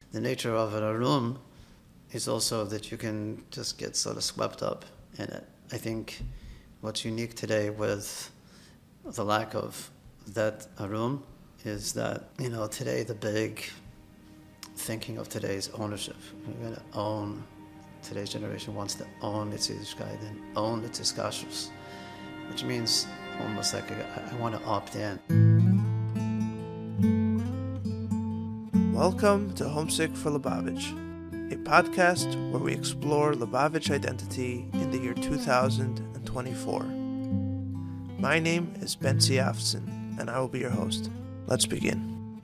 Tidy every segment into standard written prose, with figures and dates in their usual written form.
the nature of an arum is also that you can just get sort of swept up in it. I think what's unique today with the lack of that arum is that, today the big thinking of today's ownership. We're going to own, today's generation wants to own its Yiddishkeit and own its Iskashrus, which means almost like I want to opt in. Welcome to Homesick for Lubavitch, a podcast where we explore Lubavitch identity in the year 2024. My name is Bentzi Afson, and I will be your host. Let's begin.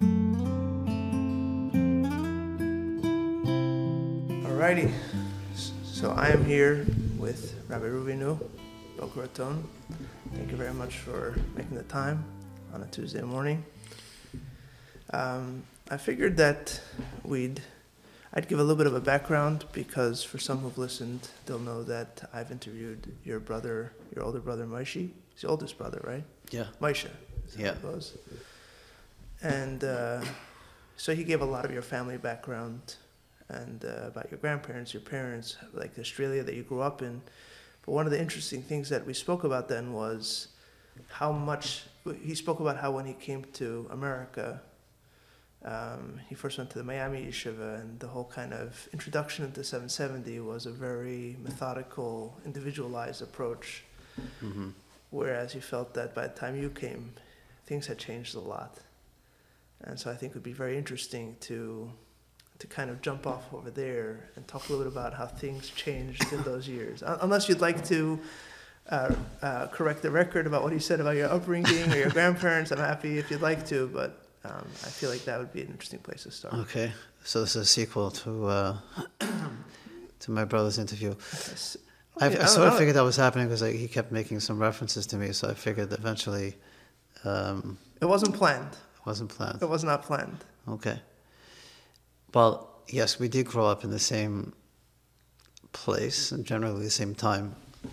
Alrighty, so I am here with Rabbi Ruvinu, Boker Raton. Thank you very much for making the time on a Tuesday morning. I figured that I'd give a little bit of a background because for some who've listened, they'll know that I've interviewed your older brother Moshe. He's your oldest brother, right? Yeah. Moshe. Yeah. And so he gave a lot of your family background and about your grandparents, your parents, like Australia that you grew up in. But one of the interesting things that we spoke about then was he spoke about how when he came to America, he first went to the Miami Yeshiva, and the whole kind of introduction into 770 was a very methodical, individualized approach. Mm-hmm. Whereas he felt that by the time you came, things had changed a lot. And so I think it would be very interesting to kind of jump off over there and talk a little bit about how things changed in those years. Unless you'd like to correct the record about what he said about your upbringing or your grandparents, I'm happy if you'd like to, but I feel like that would be an interesting place to start. Okay, so this is a sequel to my brother's interview. Yes. I sort of figured that was happening because he kept making some references to me, so I figured that eventually... it wasn't planned. It wasn't planned. It was not planned. Okay. Well, yes, we did grow up in the same place and generally the same time,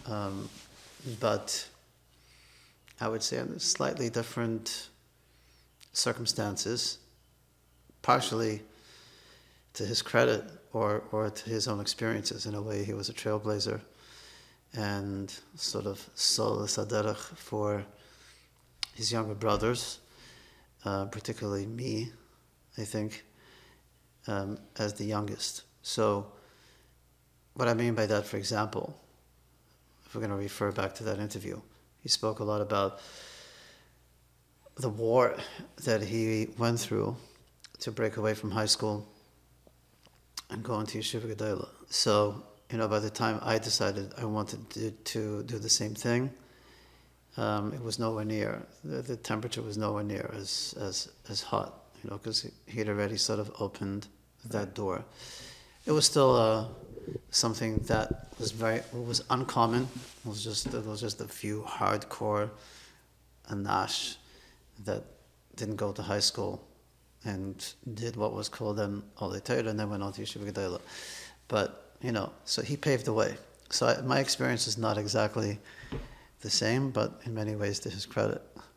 but I would say under slightly different circumstances, partially to his credit or to his own experiences. In a way, he was a trailblazer and sort of solace aderech for his younger brothers, particularly me, I think, as the youngest. So what I mean by that, for example, if we're going to refer back to that interview, he spoke a lot about the war that he went through to break away from high school and go into Yeshiva Gedola. So, by the time I decided I wanted to do the same thing, it was nowhere near, the temperature was nowhere near as hot, because he had already sort of opened that door. It was still something that was uncommon. It was just a few hardcore Anash that didn't go to high school and did what was called then Olei Torah and then went on to Yeshiva Gedola. But, so he paved the way. So my experience is not exactly the same, but in many ways to his credit.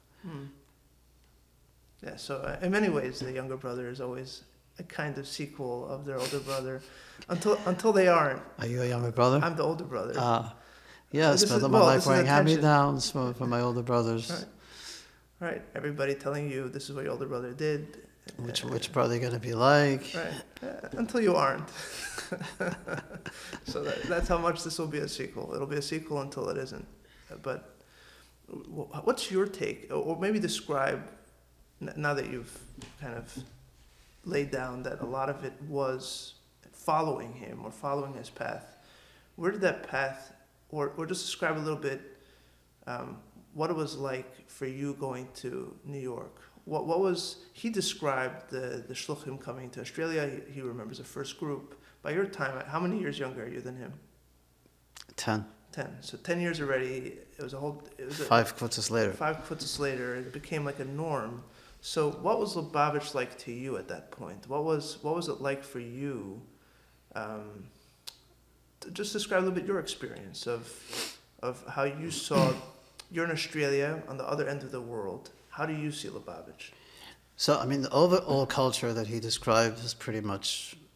Yeah, so in many ways the younger brother is always a kind of sequel of their older brother until they aren't. Are you a younger brother? I'm the older brother. Yeah, I spent all my life wearing hand-me-downs for my older brothers. Right, everybody telling you this is what your older brother did. Which brother you're going to be like. Right, until you aren't. So that's how much this will be a sequel. It'll be a sequel until it isn't. But what's your take? Or maybe describe, now that you've kind of laid down that a lot of it was following him or following his path. Where did that path, or just describe a little bit what it was like for you going to New York. What was, he described the shluchim coming to Australia. He remembers the first group. By your time, how many years younger are you than him? 10. 10. So 10 years already. It was 5 kvutzos later. 5 kvutzos later, it became like a norm. So what was Lubavitch like to you at that point? What was it like for you? Just describe a little bit your experience of how you saw. You're in Australia, on the other end of the world. How do you see Lubavitch? So, I mean, the overall culture that he described is pretty much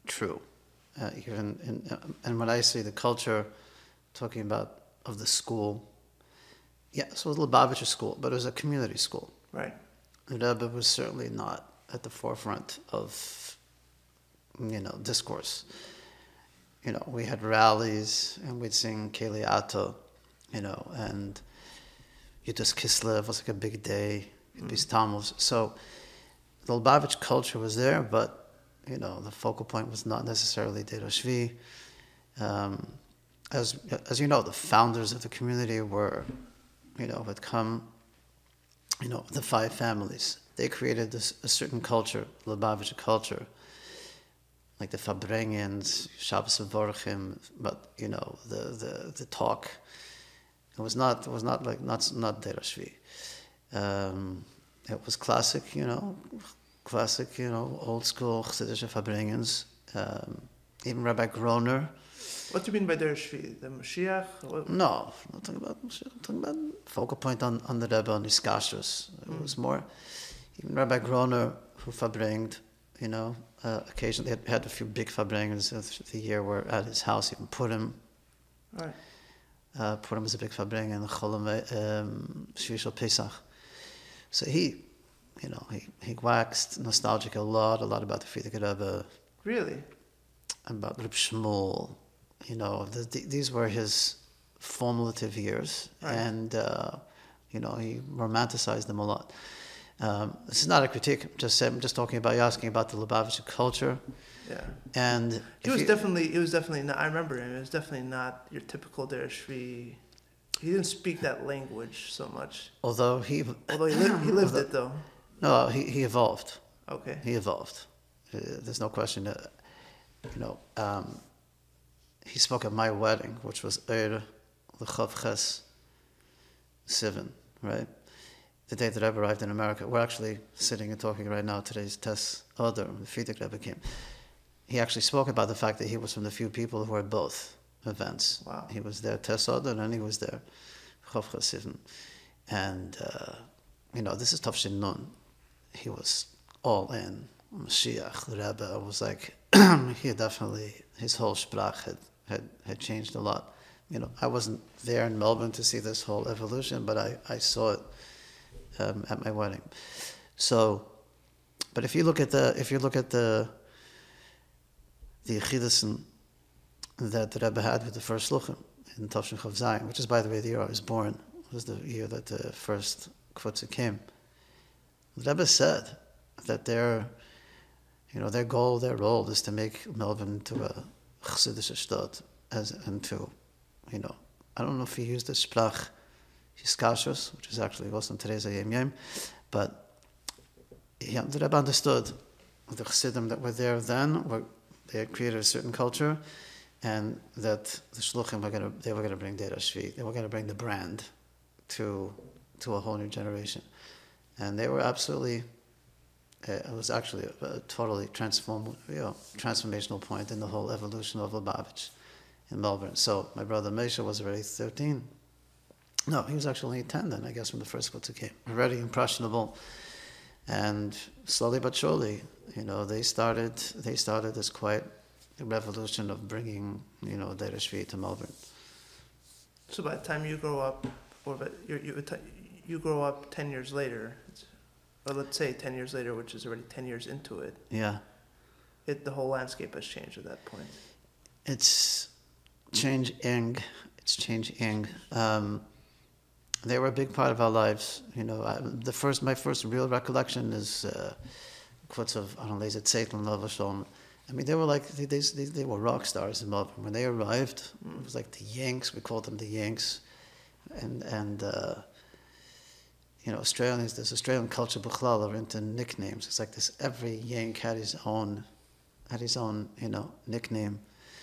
true. And when I say the culture, talking about of the school, yeah, so it was Lubavitcher school, but it was a community school. Right. The Rebbe was certainly not at the forefront of, discourse. We had rallies and we'd sing Keli Ato, and Yudas Kislev was like a big day, it'd be Tammuz. So the Lubavitch culture was there, but, the focal point was not necessarily Deir Shvi. As you know, the founders of the community were, had come, the five families. They created a certain culture, Lubavitch culture, like the Fabrengens, Shabbos Vorchim, but the talk. It was not Deir Shvi. It was classic, old school Chassidish Fabrengens. Even Rabbi Groner. What do you mean by Der Shvi? The Mashiach? No, I'm not talking about Mashiach. I'm talking about focal point on the Rebbe, on his kashrus. It was more, even Rabbi Groner, who Fabringed, occasionally had a few big Fabrengens of the year were at his house, even Purim. Right. Purim was a big Fabreng and Cholam Shvishal Pesach. So he waxed nostalgic a lot about the Frierdiker Rebbe. Really? About Reb Shmuel. These were his formative years, right. And he romanticized them a lot. This is not a critique. I'm just talking about you asking about the Lubavitcher culture. Yeah. And it was definitely not. I remember him. It was definitely not your typical Der Shvi. He didn't speak that language so much. Although he lived it though. No, he evolved. Okay. He evolved. There's no question. He spoke at my wedding, which was Eir L'Chav Ches Sivan, right? The day that Rebbe arrived in America. We're actually sitting and talking right now. Today's Tes Oder, the Frierdiker Rebbe came. He actually spoke about the fact that he was from the few people who were at both events. Wow. He was there Tes Oder and he was there Chav Ches Sivan. And, this is Tafshin Nun. He was all in. Mashiach, the Rebbe, was like, he definitely, his whole sprach had changed a lot. I wasn't there in Melbourne to see this whole evolution, but I saw it at my wedding. So, but if you look at the Yechidus that the Rebbe had with the first Shluchim in Tafshin Chav Zayin, which is, by the way, the year I was born, was the year that the first Kvutza came. The Rebbe said that their goal, their role is to make Melbourne into a Chassidish Stadt, I don't know if he used the Sprach Hiskashus, which is actually also in Teresa Yem Yem, but the Rebbe understood the Chassidim that were there then, they had created a certain culture, and that the Shluchim were going to bring Deir Shvi, they were going to bring the brand to a whole new generation. And they were absolutely, it was actually a totally transformational point in the whole evolution of Lubavitch in Melbourne. So my brother Mesha was already 13. No, he was actually 10 then, I guess, when the first Kvutza came. Already impressionable. And slowly but surely, they started this quite a revolution of bringing, Deir Shvi to Melbourne. So by the time you grow up, you grow up 10 years later, or let's say 10 years later, which is already 10 years into it. Yeah. The whole landscape has changed at that point. It's changing. They were a big part of our lives. My first real recollection is quotes of Aron Lezer Tzeitlin Lovashon. I mean, they were like they were rock stars in Melbourne. When they arrived, it was like the Yanks. We called them the Yanks, and Australians. This Australian culture, b'chlal, are into nicknames. It's like this. Every Yank had his own nickname.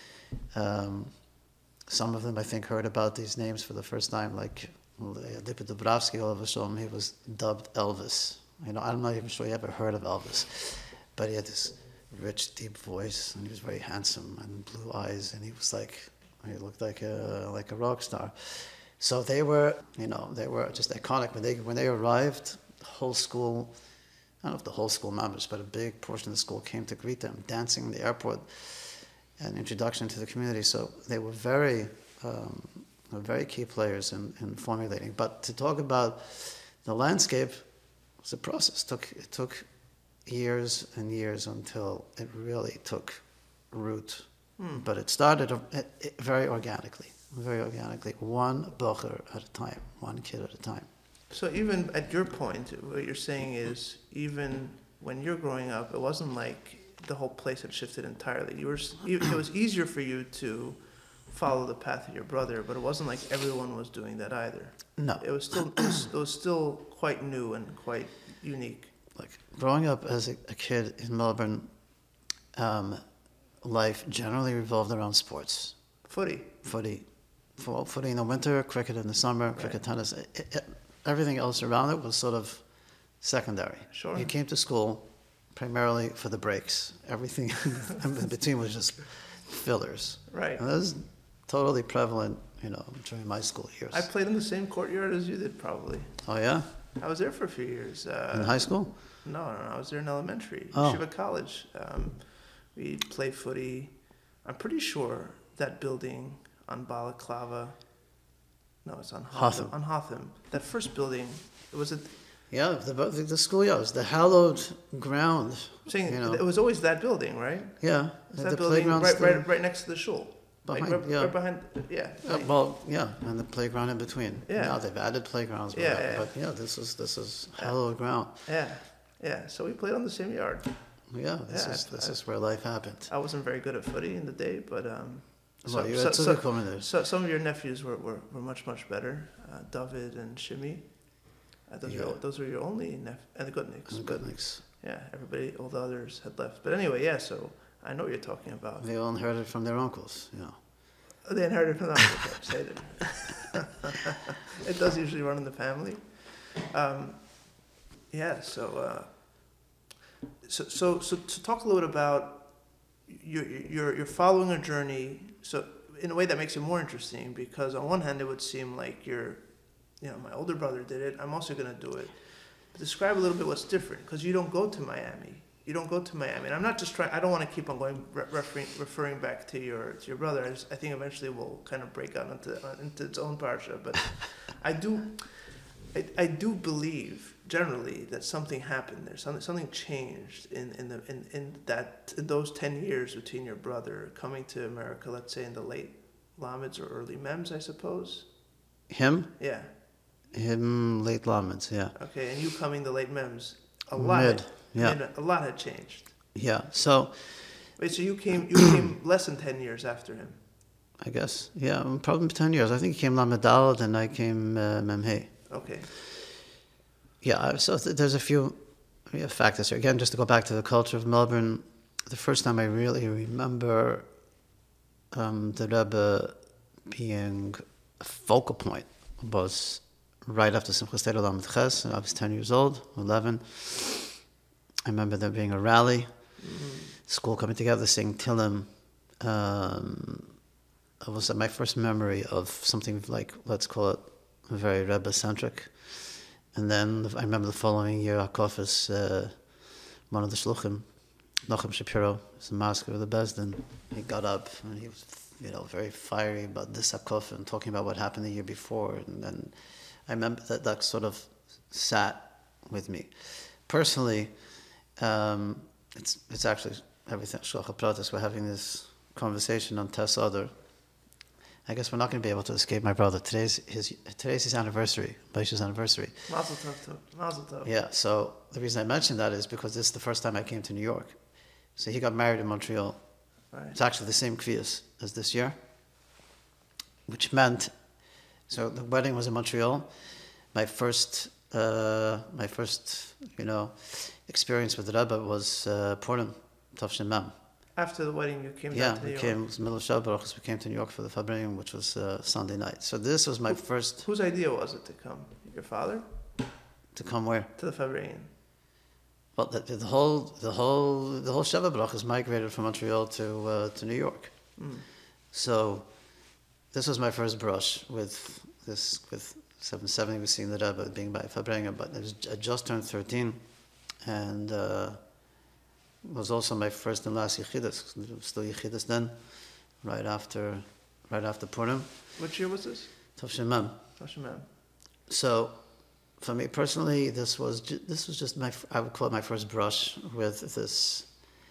Some of them, I think, heard about these names for the first time. Like Lipa Dubrovsky, all of a sudden, he was dubbed Elvis. I'm not even sure you ever heard of Elvis, but he had this rich, deep voice, and he was very handsome and blue eyes, and he looked like a rock star. So they were just iconic when they arrived. The whole school, don't know if the whole school members, but a big portion of the school came to greet them, dancing in the airport, and introduction to the community. So they were very key players in formulating. But to talk about the landscape, it was a process. It took years and years until it really took root. But it started very organically, one bocher at a time, one kid at a time. So even at your point, what you're saying is, even when you're growing up, it wasn't like the whole place had shifted entirely. It was easier for you to follow the path of your brother, but it wasn't like everyone was doing that either. No. It was still quite new and quite unique. Like growing up as a kid in Melbourne, life generally revolved around sports. Footy In the winter, cricket in the summer, cricket, tennis. Everything else around it was sort of secondary. Sure. You came to school primarily for the breaks. Everything in between was just fillers. Right. And that was totally prevalent, during my school years. I played in the same courtyard as you did, probably. Oh, yeah? I was there for a few years. In high school? No, I was there in elementary. Oh. Yeshiva College. We played footy. I'm pretty sure that building on Balaclava. No, it's on Hotham. On Hotham. That first building, it was Yeah, the schoolyard was the hallowed ground. I'm saying it was always that building, right? Yeah, it's that building right next to the shul. Behind, right behind, yeah. And the playground in between. Yeah. Now they've added playgrounds. But this is hallowed ground. Yeah. So we played on the same yard. Yeah, this is where life happened. I wasn't very good at footy in the day, but you had so some of your nephews were much better. David and Shimi. Those were your only and the Gutniks. And the Gutniks. Yeah, all the others had left. But anyway, so I know what you're talking about. They all inherited from their uncles, They inherited from their uncles. It does usually run in the family. So to talk a little bit about you're following a journey. So in a way that makes it more interesting, because on one hand it would seem like my older brother did it. I'm also going to do it. But describe a little bit what's different, because you don't go to Miami. And I'm not just trying. I don't want to keep on going referring back to your brother. I think eventually we'll kind of break out into its own parsha. But I do believe generally that something happened there. Something changed in those 10 years between your brother coming to America. Let's say in the late Lamids or early Mems, I suppose. Him? Yeah. Him late Lamids, yeah. Okay, and you coming the late Mems. A lot had changed. Yeah. So. Wait, so you came less than 10 years after him. I guess. Yeah, probably 10 years. I think he came Lamed and I came Memhei. Okay. Yeah, so there's a few factors here. Again, just to go back to the culture of Melbourne, the first time I really remember the Rebbe being a focal point was right after Simchas Torah Lamed Ches, and I was 10 years old, 11. I remember there being a rally, school coming together, singing Tillim. It was my first memory of something like, let's call it, very Rebbe-centric. And then I remember the following year, Akofis, one of the shluchim, Nachum Shapiro, was the master of the Bezdin. He got up and he was, very fiery about this Akof and talking about what happened the year before. And then I remember that sort of sat with me. Personally, it's actually everything. Shlocha Pratis, we're having this conversation on Tes Adar. I guess we're not going to be able to escape my brother. Today's his anniversary, Baisha's anniversary. Mazel tov. Yeah, so the reason I mentioned that is because this is the first time I came to New York. So he got married in Montreal. Right. It's actually the same kviyas as this year, which meant, so the wedding was in Montreal. My first experience with the Rebbe was Purim, Tavshin Mem. After the wedding, you came down to New York? Yeah, it was middle of Shabbat, we came to New York for the Fabring, which was Sunday night. So this was my first... Whose idea was it to come? Your father? To come where? To the Fabring. Well, the whole Shabbat Brachas migrated from Montreal to New York. So this was my first brush with 770. We seen the Rebbe being by Fabrenga, but I just turned 13. and was also my first and last Yechidus. Still Yechidus then, right after Purim. Which year was this? Tavshin Mem. Tavshin Mem. So, for me personally, this was just I would call it my first brush with this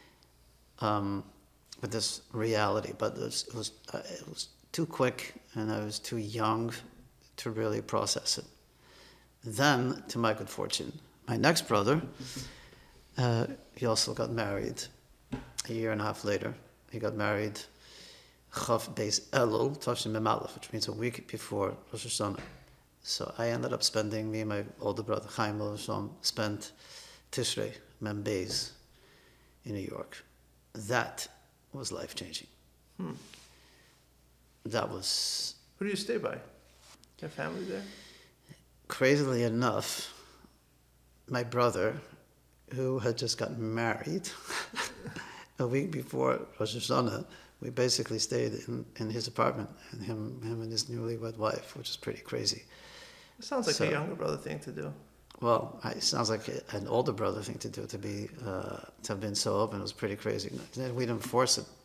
reality. But it was too quick, and I was too young to really process it. Then, to my good fortune, my next brother, he also got married a year and a half later. He got married Chav Beis Elul, Tavshin Mem Aleph, which means a week before Rosh Hashanah. So I ended up spending, me and my older brother Chaim Levashon spent Tishrei Mem Beis in New York. That was life-changing. That was... Who do you stay by? Your family there? Crazily enough, my brother, who had just gotten married a week before Rosh Hashanah, we basically stayed in his apartment, and him and his newlywed wife, which is pretty crazy. It sounds like a younger brother thing to do. Well, it sounds like an older brother thing to do, to have been so open. It was pretty crazy. We didn't force it,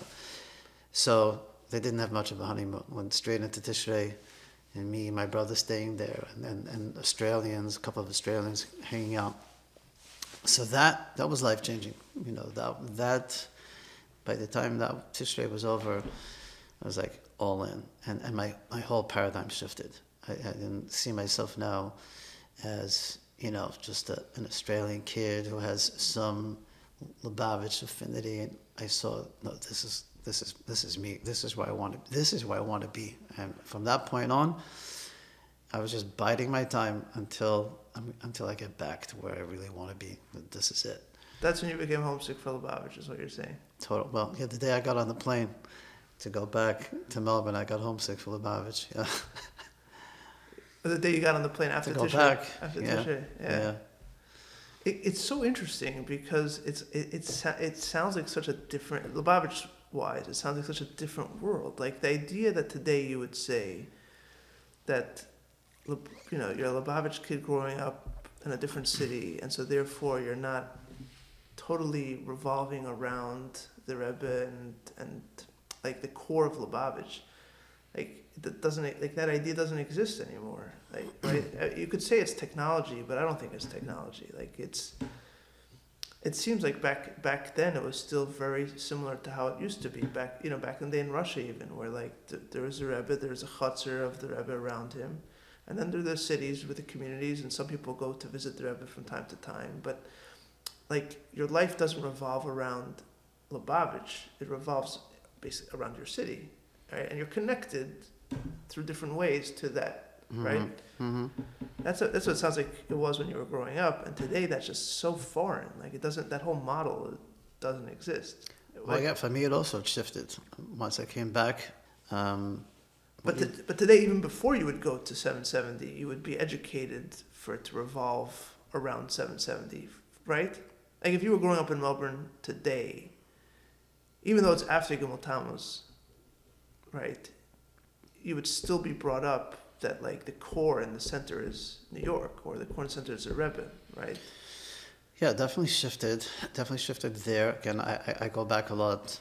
So they didn't have much of a honeymoon. Went straight into Tishrei, and me and my brother staying there, and Australians, a couple of Australians hanging out. So that was life-changing. That by the time that Tishrei was over, I was like all in, and my whole paradigm shifted. I didn't see myself now as just an Australian kid who has some Lubavitch affinity, and I saw, no, this is me. This is where I want to be. And from that point on, I was just biding my time until I get back to where I really want to be. This is it. That's when you became homesick for Lubavitch, is what you're saying. Total. Well, yeah, the day I got on the plane to go back to Melbourne, I got homesick for Lubavitch. Yeah. The day you got on the plane after Tishrei. After Tishrei, yeah. It's so interesting because it sounds like such a different, Lubavitch-wise, it sounds like such a different world. Like the idea that today you would say that, you're a Lubavitch kid growing up in a different city, and so therefore you're not totally revolving around the Rebbe and like the core of Lubavitch. Like that idea doesn't exist anymore. Like, right? You could say it's technology, but I don't think it's technology. Like it seems like back then it was still very similar to how it used to be back in the day in Russia even, where like there was a Rebbe, there's a chutzner of the Rebbe around him, and then there are the cities with the communities, and some people go to visit the Rebbe from time to time. But like your life doesn't revolve around Lubavitch; it revolves basically around your city. Right? And you're connected through different ways to that, right? Mm-hmm. That's what it sounds like it was when you were growing up, and today that's just so foreign. Like that whole model doesn't exist. Well, yeah, for me it also shifted once I came back. But today, even before you would go to 770, you would be educated for it to revolve around 770, right? Like if you were growing up in Melbourne today, even though it's after Gimel Tammuz, right, you would still be brought up that like the core and the center is New York, or the core and center is the Rebbe, right? Yeah, definitely shifted there. Again, I go back a lot,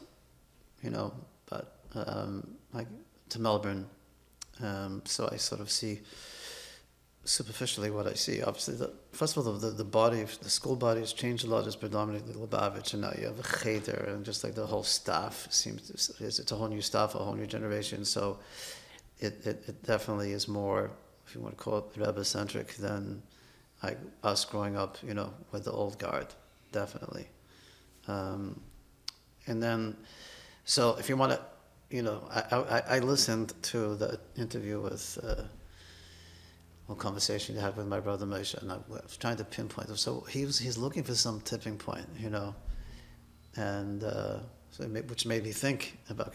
but like to Melbourne, so I sort of see superficially what I see. Obviously, first of all, the school body has changed a lot. It's predominantly Lubavitch, and now you have a cheder, and just like the whole staff it's a whole new staff, a whole new generation. So it definitely is more, if you want to call it Rebbe-centric, than like us growing up, with the old guard, definitely. And then, so if you want to, I listened to the interview with. Conversation you had with my brother Moshe, and I was trying to pinpoint him. So he's looking for some tipping point, and which made me think about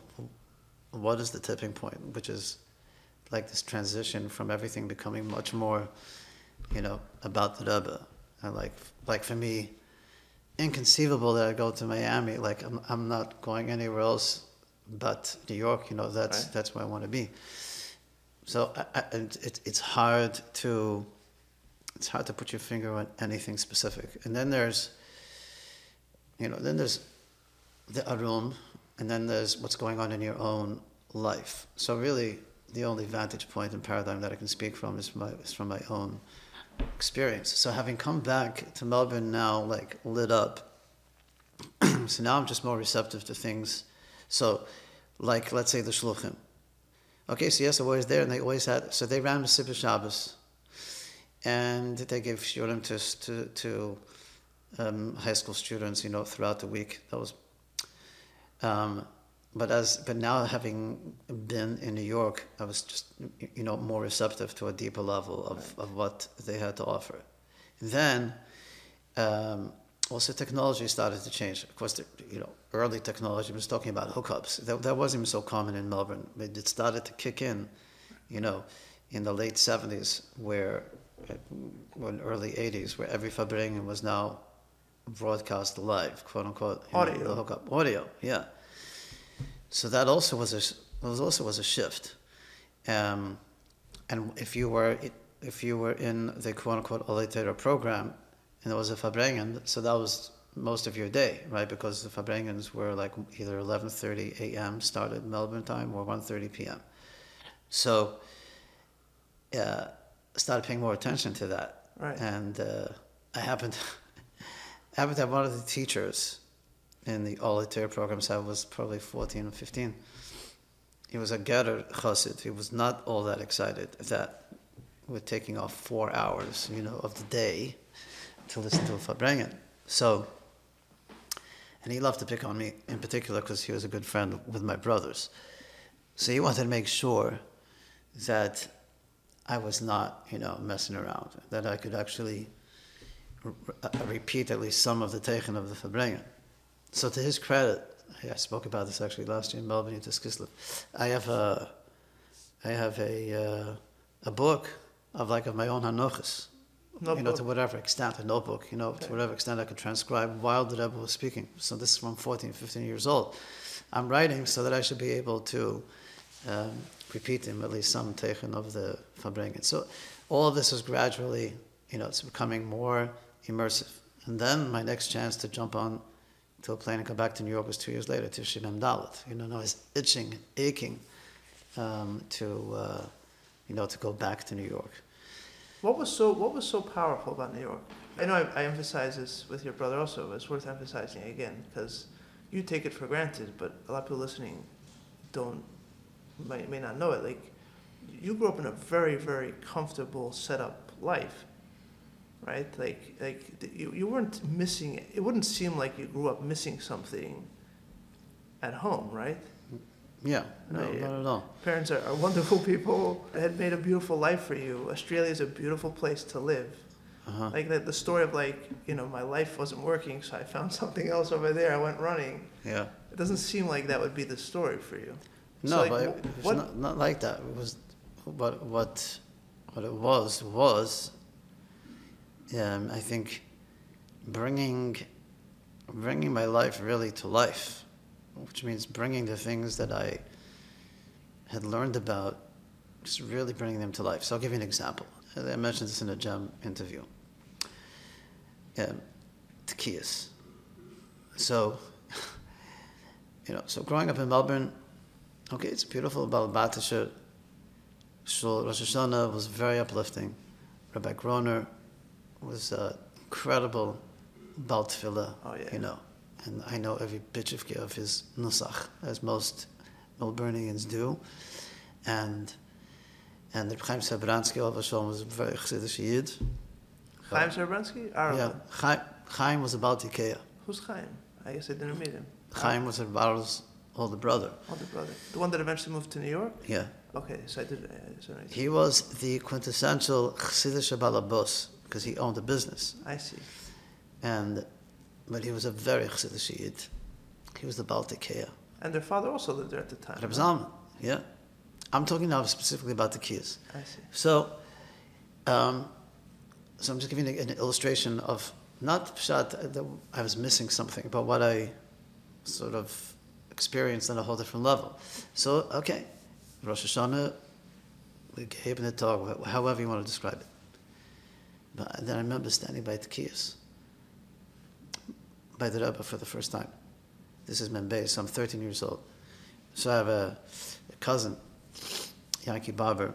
what is the tipping point, which is like this transition from everything becoming much more, about the Rebbe, and like for me, inconceivable that I go to Miami. Like I'm not going anywhere else but New York. That's where I want to be. So it's hard to it's hard to put your finger on anything specific. And then there's, then there's the arum, and then there's what's going on in your own life. So really, the only vantage point and paradigm that I can speak from is from my own experience. So having come back to Melbourne now, like lit up, so now I'm just more receptive to things. So, like, let's say the shluchim. Okay, so yes, I was there, and they always had, so they ran Mesilas Shabbos, and they gave shiurim to high school students, throughout the week. That was, but now having been in New York, I was just, more receptive to a deeper level of what they had to offer. Then, also technology started to change. Of course, early technology was talking about hookups. That wasn't even so common in Melbourne. It started to kick in, in the late 70s, or early 80s, where every Farbrengen was now broadcast live, quote unquote. Audio. The hookup. Audio, yeah. So that also was a shift. And if you were in the quote unquote Olei Torah program, and there was a Farbrengen, so that was most of your day, right? Because the Farbrengens were like either 11:30 a.m. started Melbourne time or 1:30 p.m. So started paying more attention to that. Right. And I happened to have one of the teachers in the Olei Torah program, so I was probably 14 or 15. He was a Gerer Chassid. He was not all that excited that we're taking off 4 hours, of the day to listen to a Farbrengen. So, and he loved to pick on me in particular because he was a good friend with my brothers. So he wanted to make sure that I was not, messing around, that I could actually repeat at least some of the teichen of the Farbrengen. So to his credit, I spoke about this actually last year in Melbourne to Kislev. I have a book of my own hanuchas. To whatever extent, a notebook, to whatever extent I could transcribe while the Rebbe was speaking. So this is from 14, 15 years old. I'm writing so that I should be able to repeat him at least some teichen of the Farbrengen. So all of this is gradually, it's becoming more immersive. And then my next chance to jump on to a plane and come back to New York was 2 years later, to Shimem Dalet. I was itching, aching to go back to New York. What was so powerful about New York? I know I emphasize this with your brother also, but it's worth emphasizing again because you take it for granted, but a lot of people listening may not know it. Like, you grew up in a very, very comfortable setup life, right? Like you weren't missing it. It wouldn't seem like you grew up missing something at home, right? Yeah, no, not at all. Parents are wonderful people. They had made a beautiful life for you. Australia is a beautiful place to live. Uh-huh. Like the story of my life wasn't working, so I found something else over there. I went running. Yeah. It doesn't seem like that would be the story for you. No, So, but it was not like that. It was what it was. I think bringing my life really to life, which means bringing the things that I had learned about, just really bringing them to life. So I'll give you an example. I mentioned this in a GEM interview. Tekiyas. So, so growing up in Melbourne, okay, it's beautiful. Balabatisha Shul Rosh Hashanah was very uplifting. Rabbi Groner was incredible Bal Tefillah, Oh, yeah. And I know every bitchivke of his nusach, as most Melburnians do. And the Chaim Sabransky, Olav Hashem, was a very Chassidish Yid. Chaim Sarabransky? Yeah, Chaim was a Baltikeya. Who's Chaim? I guess I didn't meet him. Chaim was Bar's older brother. Older brother. The one that eventually moved to New York? Yeah. Okay, so I did. He was the quintessential Chassidish Balabos, because he owned a business. I see. But he was a very Chassidish Yid. He was the Baltikeya. And their father also lived there at the time. Reb Zalman, yeah. I'm talking now specifically about the Kiyas. I see. So I'm just giving an illustration of not pshat that I was missing something, but what I sort of experienced on a whole different level. So, okay, Rosh Hashanah, we gave in the talk, however you want to describe it. But then I remember standing by Tkiyas, by the Rebbe for the first time. This is Membe, so I'm 13 years old. So I have a cousin, Yankee Barber,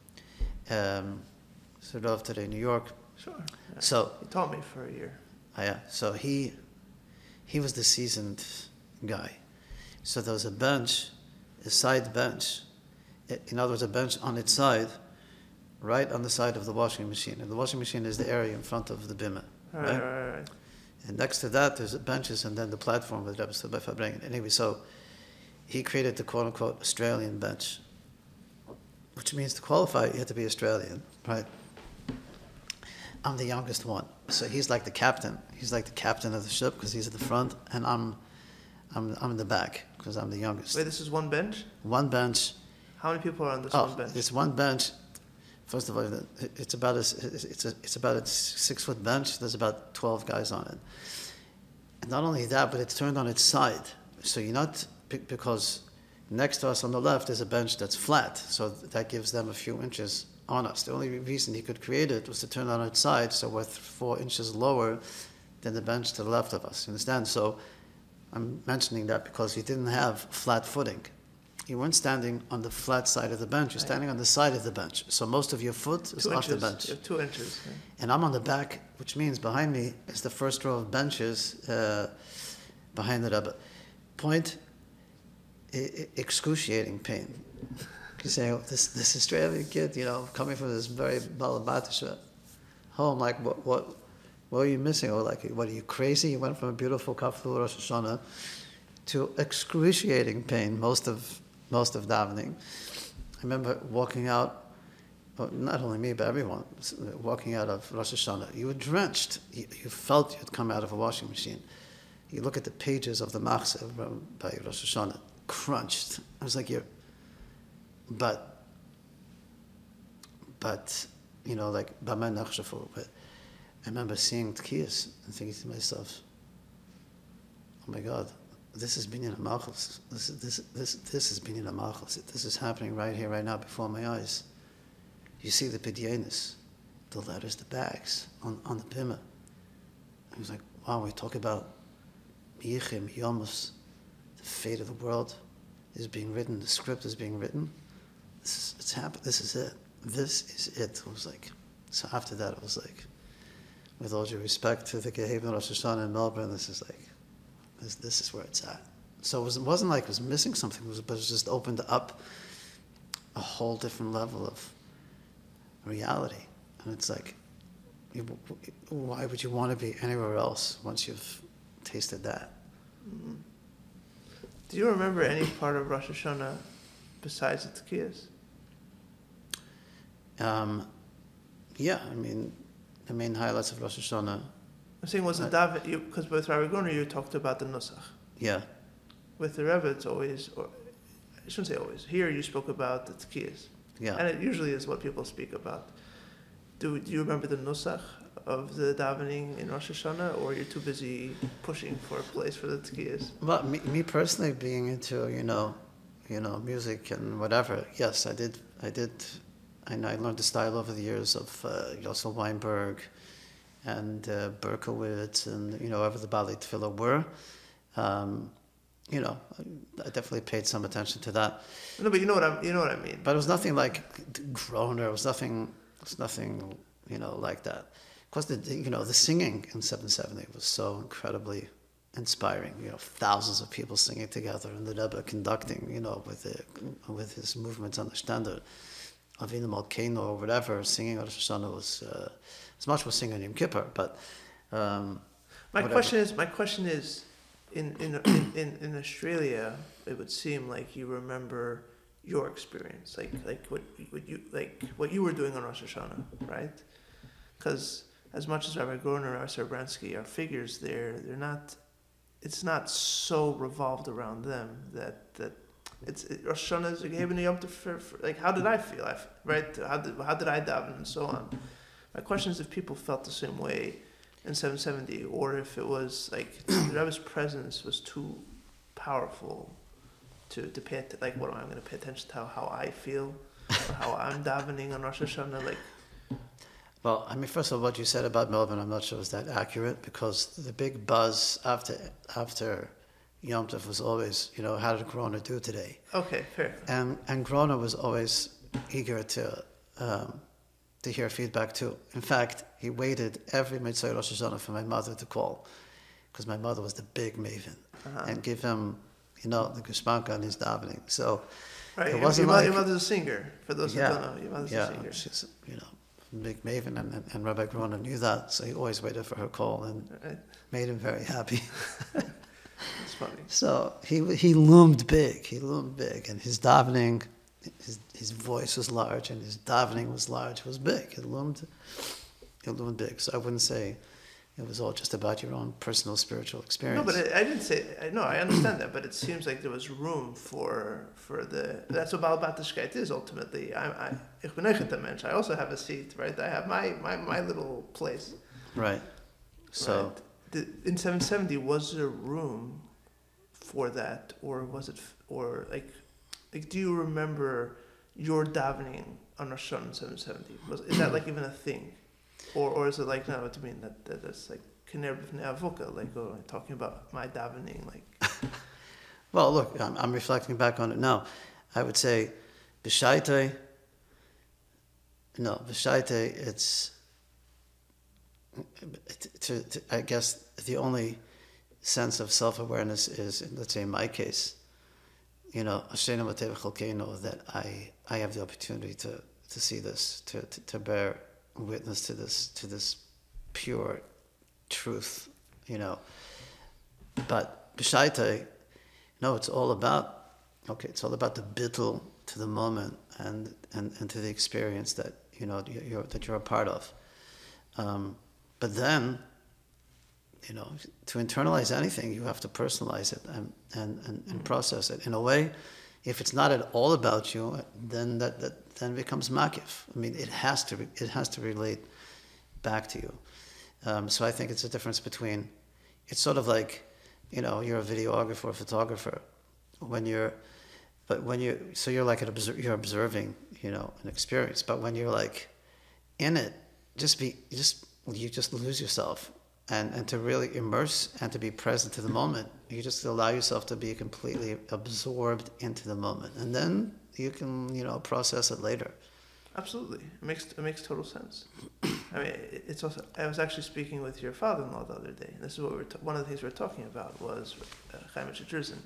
sort of today in New York. Sure. Yeah. So He taught me for a year. yeah, so he was the seasoned guy. So there was a bench, a side bench. In other words, a bench on its side, right on the side of the washing machine. And the washing machine is the area in front of the bimah. Right. And next to that, there's benches and then the platform with Rebbe stood by Fabrengen. Anyway, so he created the quote-unquote Australian bench, which means to qualify, you have to be Australian, right? I'm the youngest one. So he's like the captain. He's like the captain of the ship because he's at the front, and I'm in the back because I'm the youngest. Wait, this is one bench? One bench. How many people are on this one bench? It's one bench. First of all, it's about a 6-foot bench. There's about 12 guys on it. And not only that, but it's turned on its side. So you're not, because next to us on the left is a bench that's flat. So that gives them a few inches on us. The only reason he could create it was to turn on its side, so we're 4 inches lower than the bench to the left of us. You understand? So I'm mentioning that because you didn't have flat footing. You weren't standing on the flat side of the bench. You're standing on the side of the bench. So most of your foot is off the bench. You have 2 inches. Yeah. And I'm on the back, which means behind me is the first row of benches behind the Rebbe. Point, excruciating pain. You say, oh, this Australian kid, coming from this very balabatish home, like, what are you missing? Or like, what, are you crazy? You went from a beautiful Kaflu Rosh Hashanah to excruciating pain most of davening. I remember walking out, well, not only me, but everyone, walking out of Rosh Hashanah. You were drenched. You felt you'd come out of a washing machine. You look at the pages of the Machzeh by Rosh Hashanah, crunched. I was like, but, like, Bama Nachshafu. But I remember seeing Tkiyas and thinking to myself, oh my God, this is Binyan HaMalchus. This is Binyan HaMalchus. This is happening right here, right now, before my eyes. You see the Pidyanis, the letters, the bags on the bimah. I was like, wow, we talk about Yichim, Yomus, the fate of the world is being written, the script is being written. It's happened. This is it. This is it. It was like, so after that, it was like, with all due respect to the Gehaven Rosh Hashanah in Melbourne, this is like, this is where it's at. So it wasn't like it was missing something, but it just opened up a whole different level of reality. And it's like, why would you want to be anywhere else once you've tasted that? Mm-hmm. Do you remember any part of Rosh Hashanah besides the Tkiyas? Yeah, I mean, the main highlights of Rosh Hashanah. I'm saying, was it David? Because with Rabbi Gruner, you talked about the Nusach. Yeah. With the Rebbe, it's always, or I shouldn't say always. Here, you spoke about the Tkiyas. Yeah. And it usually is what people speak about. Do you remember the Nusach of the davening in Rosh Hashanah, or you're too busy pushing for a place for the Tkiyas? Well, me personally, being into music and whatever, yes, I did. And I learned the style over the years of Yossel Weinberg and Berkowitz and whoever the Bali Tefillah were. I definitely paid some attention to that. No, but you know what I mean. But it was nothing like Groner. It was nothing like that. Of course, the singing in 770 was so incredibly inspiring. Thousands of people singing together, and the Rebbe conducting, with his movements on the standard. Avinu Malkeinu or whatever, singing Rosh Hashanah was as much as singing Yom Kippur, but my question is, in Australia, it would seem like you remember your experience, like what you were doing on Rosh Hashanah, right? Because as much as Rabbi Groner and Rabbi Sarbransky are figures, they're not. It's not so revolved around them that. Rosh Hashanah is a Gehaven Yom Tov for like, how did I feel? Right? How did I daven and so on? My question is if people felt the same way in 770, or if it was like the Rebbe's presence was too powerful to pay like, what am I going to pay attention to how I feel or how I'm davening on Rosh Hashanah? Like, Well, I mean, first of all, what you said about Melbourne, I'm not sure is that accurate, because the big buzz after Yom Tov was always, how did Corona do today? Okay, fair. And Corona was always eager to hear feedback too. In fact, he waited every Mitzvah Rosh Hashanah for my mother to call, because my mother was the big maven, and give him, the gushpanka on his davening. So Right, it wasn't like your mother's a singer. For those who don't know, your mother's a singer. She's big maven, and Rabbi Corona knew that, so he always waited for her call, and made him very happy. It's funny. So he loomed big. He loomed big, and his davening, his voice was large, and his davening was large. It was big. It loomed big. So I wouldn't say it was all just about your own personal spiritual experience. No, but I didn't say. No, I understand that, but it seems like there was room for the. That's what Baal Batishkeit is ultimately. Ich bin echt a mensch. I also have a seat, right? I have my little place. Right. So. Right. In 770, was there room for that, or was it, or like do you remember your davening on Rosh Hashanah in 770? Is that like even a thing, or is it like, no, what do you mean that's like Kener B'fnei Avoka, like talking about my davening, like? Well, look, I'm reflecting back on it now. I would say, b'shaitei, it's. I guess the only sense of self-awareness is, let's say in my case, that I have the opportunity to see this, to bear witness to this pure truth, But b'shaitei, it's all about the bittul to the moment and to the experience that you're a part of. But then, to internalize anything, you have to personalize it and process it. In a way, if it's not at all about you, then that becomes makif. I mean, it has to relate back to you. So I think it's a difference between. It's sort of like, you're a videographer or photographer. You're like you're observing, an experience. But when you're like in it, you just lose yourself, and to really immerse and to be present to the moment, you just allow yourself to be completely absorbed into the moment, and then you can process it later. Absolutely, it makes total sense. I mean, it's also. I was actually speaking with your father-in-law the other day, and this is what one of the things we were talking about was Chaim Shetzerson,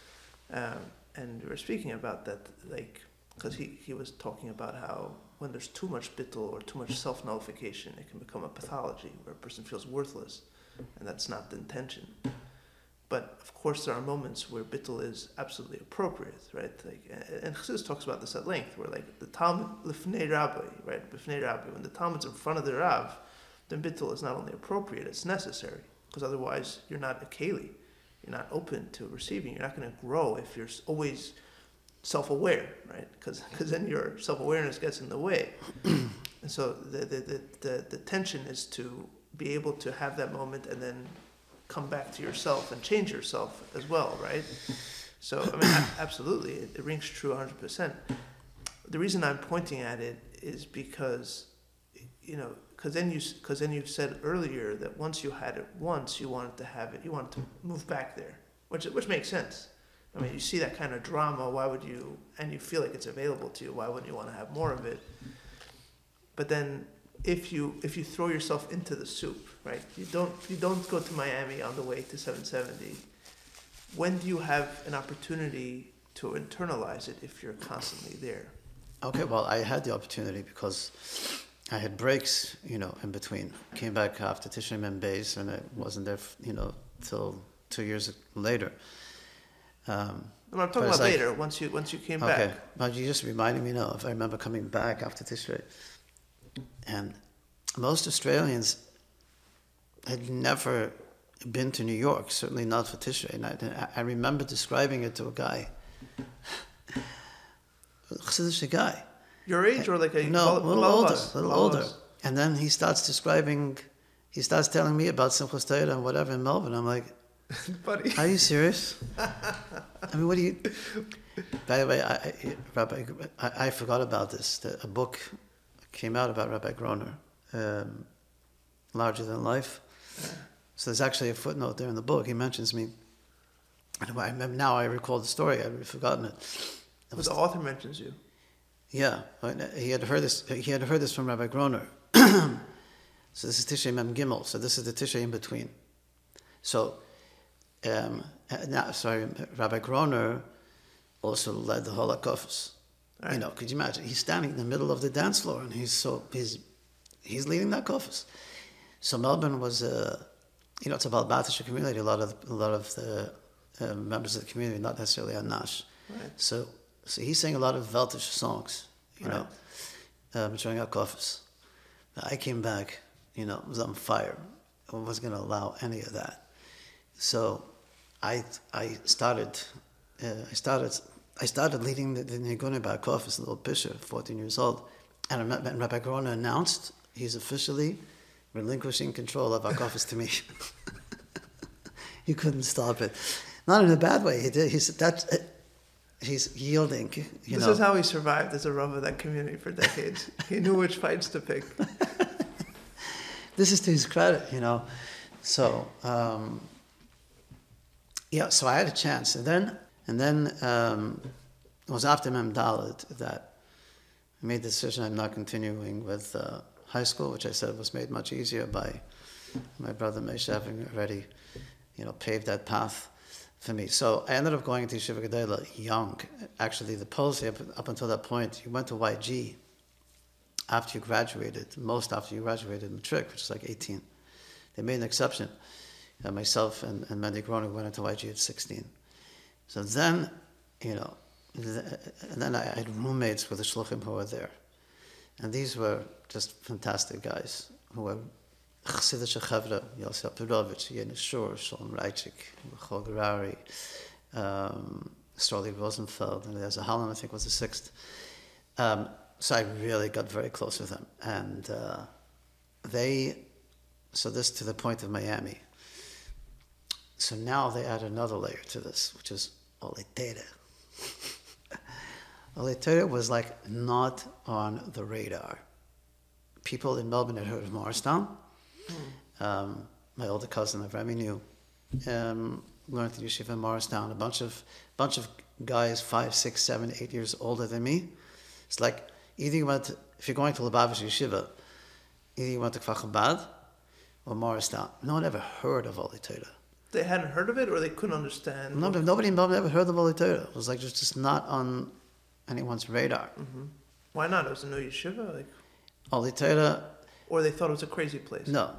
and we were speaking about that, like, because he was talking about how when there's too much bittul or too much self-nullification, it can become a pathology where a person feels worthless, and that's not the intention. But of course, there are moments where bittul is absolutely appropriate, right? Like, and Chassidus talks about this at length, where like the Talmud lifnei Rabbi, right? B'fnei Rabbi, when the Talmud's in front of the Rav, then bittul is not only appropriate, it's necessary, because otherwise you're not a keli, you're not open to receiving, you're not going to grow if you're always self-aware, right? Because then your self-awareness gets in the way. And so the tension is to be able to have that moment and then come back to yourself and change yourself as well, right? So, I mean, absolutely, it rings true 100%. The reason I'm pointing at it is because, because then you said earlier that once you had it once, you wanted to have it, you wanted to move back there, which makes sense. I mean, you see that kind of drama, why would you, and you feel like it's available to you, why wouldn't you want to have more of it? But then if you throw yourself into the soup, right? You don't go to Miami on the way to 770. When do you have an opportunity to internalize it if you're constantly there? Okay, well, I had the opportunity because I had breaks, in between. Came back after Tishrei Mem Beis, and I wasn't there, till 2 years later. I'm talking about later, once you came back. Okay, but you just reminded me now. If I remember coming back after Tishrei, and most Australians had never been to New York, certainly not for Tishrei. And I remember describing it to a guy, a Chassidish guy. Your age, or like a little older. And then he starts telling me about Simchas Torah and whatever in Melbourne. I'm like, buddy, are you serious? I mean, what do you? By the way, Rabbi, I forgot about this. A book came out about Rabbi Groner, larger than life. So there's actually a footnote there in the book. He mentions me. And I remember now I recall the story. I'd forgotten it. But the author mentions you. Yeah, he had heard this. He had heard this from Rabbi Groner. So this is Tishrei Mem Gimel. So this is the Tishrei in between. So, Rabbi Groner also led the Holocaust. Right. You know, could you imagine? He's standing in the middle of the dance floor, and he's leading that kofus. So Melbourne was it's a Balbatisha community. A lot of the members of the community, not necessarily Anash. Right. So he sang a lot of Veltish songs, during our kofus. I came back, was on fire. I wasn't going to allow any of that. So I started leading the Nigunim Bar Kofus, a little pisher, 14 years old. And Rabbi Groner announced he's officially relinquishing control of our Kofus to me. He couldn't stop it. Not in a bad way. He did. He said he's yielding. This is how he survived as a Rav of that community for decades. He knew which fights to pick. This is to his credit, So, so I had a chance. And then it was after Mem Dalet that I made the decision I'm not continuing with high school, which I said was made much easier by my brother Moshe having already, paved that path for me. So I ended up going into Yeshiva Gedela young. Actually, the policy up until that point, you went to YG after you graduated, matric, which is like 18. They made an exception. Myself and Mendy Groner went into YG at 16. So then, and then I had roommates with the shluchim who were there. And these were just fantastic guys who were Chassidish Chavra, Yosef Perovich, Yeni Shur, Shalom Reichik, Michal Gerari, Storli Rosenfeld, and there's a Hallam, I think was the sixth. So I really got very close with them. And so this to the point of Miami. So now they add another layer to this, which is Olei Teda. Olei Teda was like not on the radar. People in Melbourne had heard of Morristown. My older cousin Avrami knew. Learned in Yeshiva in Morristown. A bunch of guys 5, 6, 7, 8 years older than me. It's like either if you're going to Lubavitch Yeshiva, either you went to Kfar Chabad or Morristown. No one ever heard of Olei Teda. They hadn't heard of it, or they couldn't understand? Nobody in Melbourne ever heard of Olei Teda. It was like just not on anyone's radar. Mm-hmm. Why not? It was a new yeshiva? Olei Teda. Or they thought it was a crazy place? No.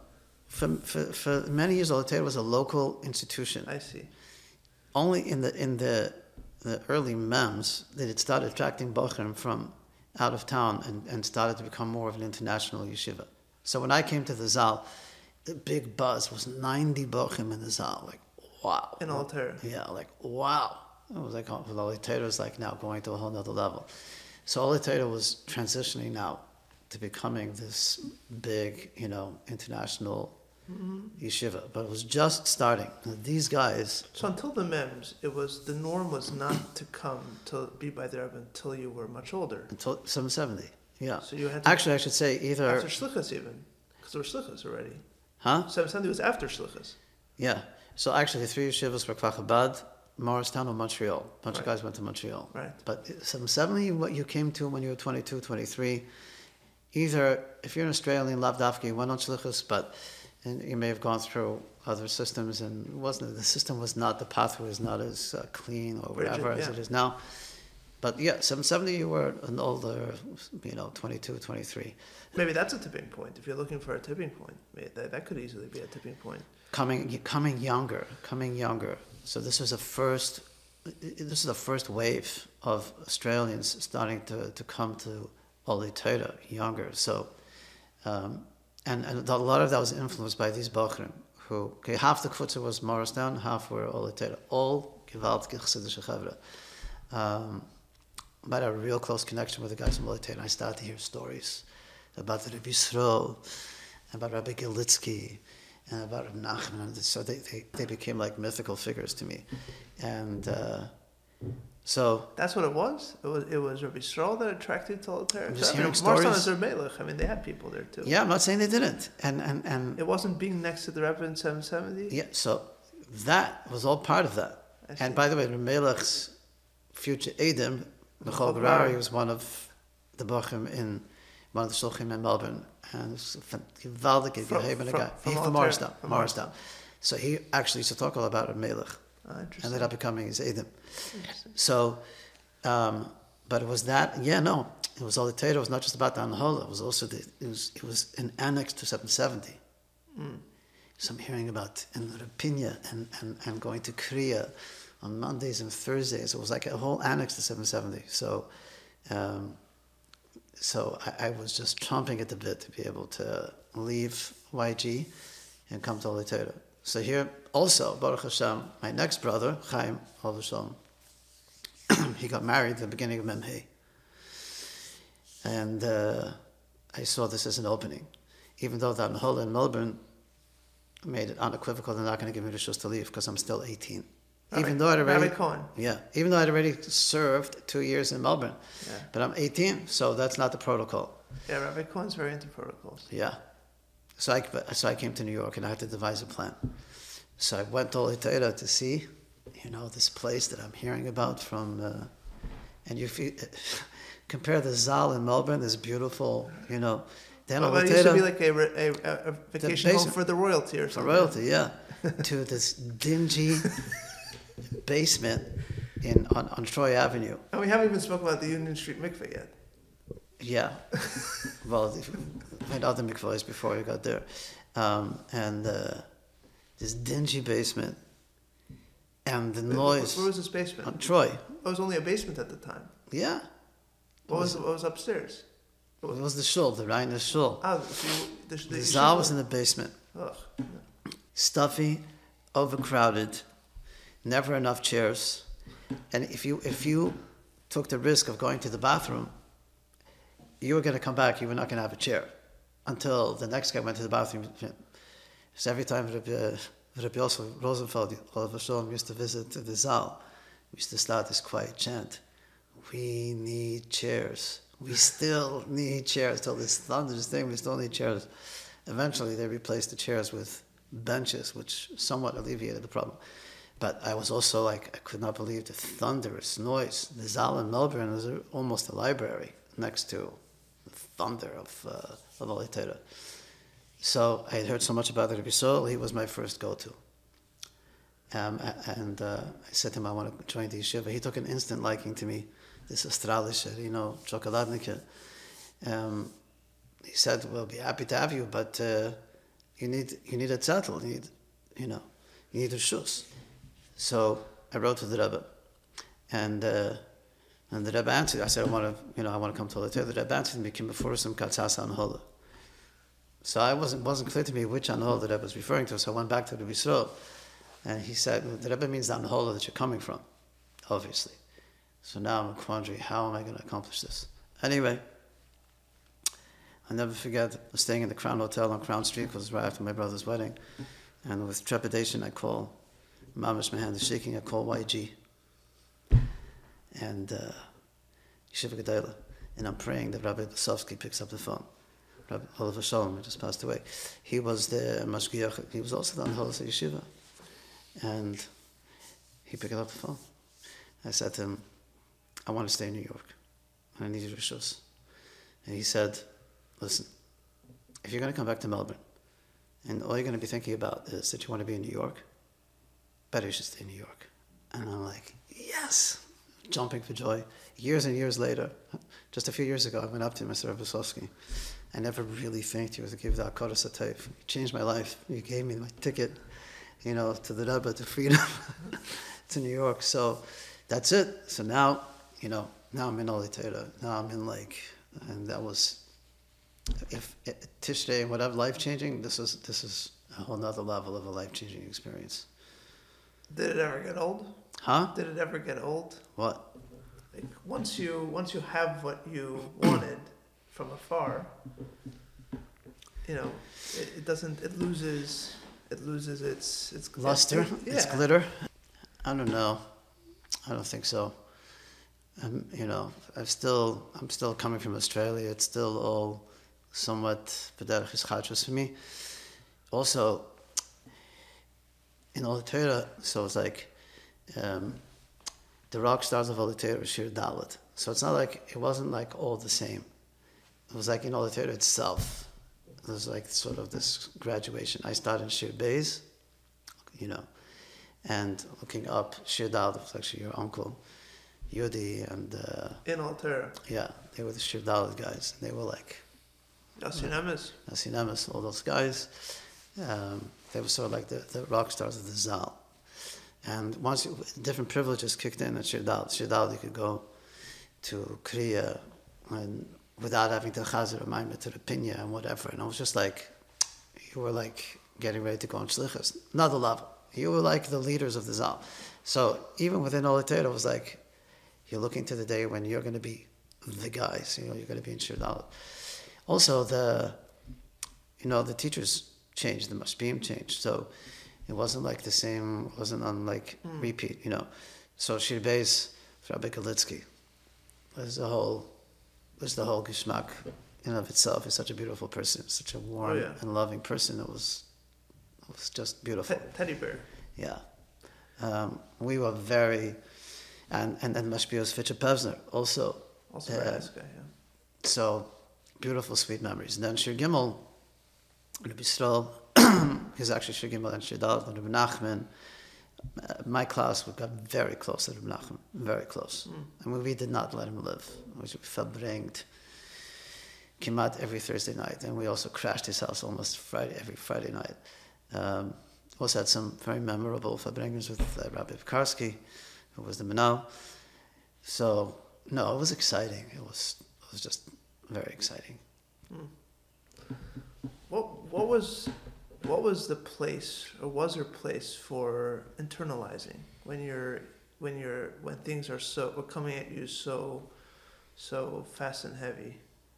For many years, Olei Teda was a local institution. I see. Only in the early MEMS did it start attracting bochrim from out of town and started to become more of an international yeshiva. So when I came to the Zal, the big buzz was 90 bochrim in the Zal. Like, wow. In Olei Teda. Yeah, like, wow. It was like, Olei Teda was like now going to a whole nother level. So Olei Teda was transitioning now to becoming this big, international yeshiva. But it was just starting. These guys... So until the MEMS, the norm was not to come to be by the Rebbe until you were much older. Until 770, yeah. So you had to... Actually, I should say either... After Shlichus even, because there were Shlichus already. Huh? 770 was after Shlichus. Yeah. So actually, the three yeshivas were Kfar Chabad, Morristown, or Montreal. A bunch of guys went to Montreal. Right. But 770, what you came to when you were 22, 23, either, if you're an Australian, Lavdafka, you went on Shlichus, but you may have gone through other systems, and the system was not, the pathway was not as clean or whatever as it is now. But yeah, 770, you were an older, 22, 23. Maybe that's a tipping point. If you're looking for a tipping point, that could easily be a tipping point. Coming younger. So this was the first wave of Australians starting to come to Olei Teda, younger. So, and a lot of that was influenced by these bochrim, who, half the kfutza was Morristown, half were Olei Teda, all gewaltige Chassidish Chavra. I had a real close connection with the guys from Olei Teda, and I started to hear stories about the Rabbi Yisrael, about Rabbi Gilitsky, and about Rabbi Nachman. So they became like mythical figures to me. And So That's what it was. It was Rabbi Yisrael that attracted you to Altair. I'm just hearing Marsan stories. is Reb Melech. I mean, they had people there too. yeah, I'm not saying they didn't. And It wasn't being next to the Rebbe in 770. yeah, so that was all part of that. I see. And by the way, Melech's future Edom, Michal Garari, was one of the Bochum in one of the Shulchim in Melbourne. And it's a geweldige geheimene guy. He's from Altair, Morristown. So he actually used to talk all about Melech. Interesting. Ended up becoming his Edom. Interesting. So, but it was that. Yeah, no, it was all the Torah. It was not just about the Anhola. It was also it was an annex to 770. So I'm hearing about in Rapinya and going to Kriya on Mondays and Thursdays. It was like a whole annex to 770. So, I was just chomping at the bit to be able to leave YG and come to Holy Torah. So here also, Baruch Hashem, my next brother, Chaim Shalom, he got married at the beginning of Memhei. And I saw this as an opening. Even though the Anhola in Melbourne made it unequivocal, they're not going to give me the shus to leave because I'm still 18. Even though I'd already, even though I'd already served 2 years in Melbourne. Yeah. But I'm 18, so that's not the protocol. Yeah, Rabbi Cohen's very into protocols. Yeah. So I came to New York and I had to devise a plan. So I went to Holy Torah to see, this place that I'm hearing about from, and compare the Zal in Melbourne, this beautiful, then Well, it used to be like a vacation home for the royalty or for something. royalty, yeah, to this dingy basement on Troy Avenue. And we haven't even spoken about the Union Street mikveh yet. Yeah, well, I had other mikvahs before we got there, and this dingy basement, and the noise. Where was this basement? On Troy. It was only a basement at the time. Yeah. What was upstairs? It was the shul, the Reiner shul. Ah, so the Zal was in the basement. Ugh. Stuffy, overcrowded, never enough chairs, and if you took the risk of going to the bathroom, you were going to come back. You were not going to have a chair until the next guy went to the bathroom. So every time Rabbi Yosef Rosenfeld, Oliver Shalom, used to visit the Zal, we used to start this quiet chant: "We need chairs. We still need chairs." Till this thunderous thing, we still need chairs. Eventually, they replaced the chairs with benches, which somewhat alleviated the problem. But I was also I could not believe the thunderous noise. The Zal in Melbourne was almost a library next to the thunder of Holy Torah. So I had heard so much about the Rabbi Yisrael, he was my first go-to. And I said to him, I want to join the yeshiva. He took an instant liking to me, this Australische, chocoladnike. He said, we'll be happy to have you, but you need a zettel, you need a shus. So I wrote to the Rebbe, and the Rebbe answered. I said, I want to come to Holy Torah. The Rebbe answered me, before some katzasa anhola. So it wasn't clear to me which anhola the Rebbe was referring to. So I went back to the Rebbe Yisrael, and he said, the Rebbe means the anhola that you're coming from, obviously. So now I'm in a quandary. How am I going to accomplish this? Anyway, I'll never forget. I was staying in the Crown Hotel on Crown Street because it was right after my brother's wedding, and with trepidation I call. Mamish, my hand is shaking. I call YG, and Yeshiva Gedela, and I'm praying that Rabbi Besovsky picks up the phone. Rabbi Oliver Shalom, who just passed away, he was the mashgiach. He was also the Anholas Yeshiva, and he picked up the phone. I said to him, I want to stay in New York, and I need you to shus. And he said, listen, if you're going to come back to Melbourne, and all you're going to be thinking about is that you want to be in New York, better you should stay in New York. And I'm like, yes, jumping for joy. Years and years later, just a few years ago, I went up to Mr. Besovsky. I never really thanked you to give that Kodesh Satayv. You changed my life. You gave me my ticket, to the Rebbe, to freedom, to New York. So that's it. So now, now I'm in Holy Torah. Now I'm in and that was, if Tishrei and whatever, life-changing, this is a whole nother level of a life-changing experience. Did it ever get old? Huh? Did it ever get old? What? Like once you have what you wanted from afar, it loses its luster, yeah. its glitter. I don't know. I don't think so. You know, I'm still coming from Australia. It's still all somewhat b'derech ischadrus for me. Also, in Ola Torah, so it's like the rock stars of Ola Torah is Shir Dalet. So it's not like, it wasn't like all the same. It was like in Ola Torah itself. It was like sort of this graduation. I started in Shir Beis, you know, and looking up, Shir Dalet was actually your uncle, Yudi, and In Altera. yeah, they were the Shir Dalet guys. And they were like, Yossi Nemes. Nasi Nemes, all those guys. They were sort of like the rock stars of the Zal. And once different privileges kicked in at Shir Dalet, you could go to Kriya and without having to chazer or maimah to the pinya and whatever. And I was just like, you were like getting ready to go on shlichus. Another level. You were like the leaders of the Zal. So even within Ola Torah, it was like, you're looking to the day when you're going to be the guys. You know, you're going to be in Shir Dalet. Also, the teachers changed, the mashpim changed. So it wasn't like the same, wasn't on like repeat, you know. So Shir Beis, Rabbi Galitsky, there's the whole geschmack in of itself. He's such a beautiful person, such a warm and loving person. It was just beautiful. Teddy bear. Yeah. We were very, and Mashpios Fitcher Pevsner also. Also very nice guy, yeah. So, beautiful, sweet memories. And then Shir Gimel, Rabbi Yisrael, is actually Shir Gimel and Shir Dalet, and Rabbi Nachman. My class, we got very close to Rabbi Nachman, very close. And we did not let him live. We verbringed Kimat every Thursday night. And we also crashed his house almost every Friday night. Also had some very memorable verbringers with Rabbi Pekarsky, who was the Menal. So, no, it was exciting. It was just very exciting. What was the place, or was there a place for internalizing when things are coming at you so fast and heavy?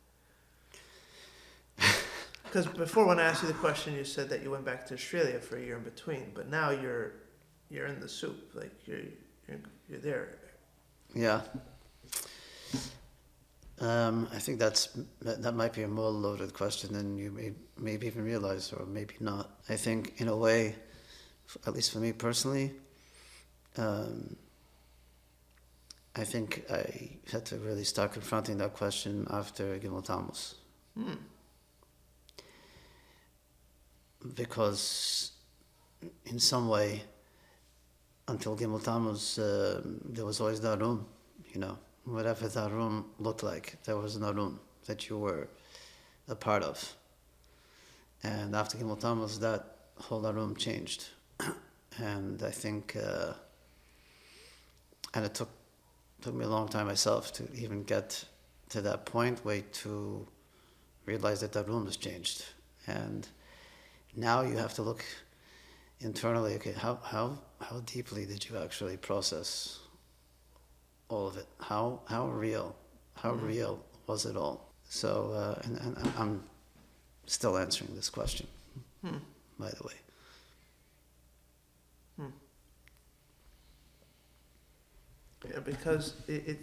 Because before, when I asked you the question, you said that you went back to Australia for a year in between, but now you're in the soup, like you're there. Yeah. I think that might be a more loaded question than you maybe even realize, or maybe not. I think, in a way, at least for me personally, I think I had to really start confronting that question after Gimel Tammuz. Because, in some way, until Gimel Tammuz, there was always that room, you know. Whatever that room looked like, there was no room that you were a part of. And after Gimel Tammuz, that whole room changed. And I think, and it took me a long time myself to even get to that point where to realize that room has changed. And now you have to look internally, okay, how deeply did you actually process all of it? How real was it all? So, and I'm still answering this question, by the way. Yeah, because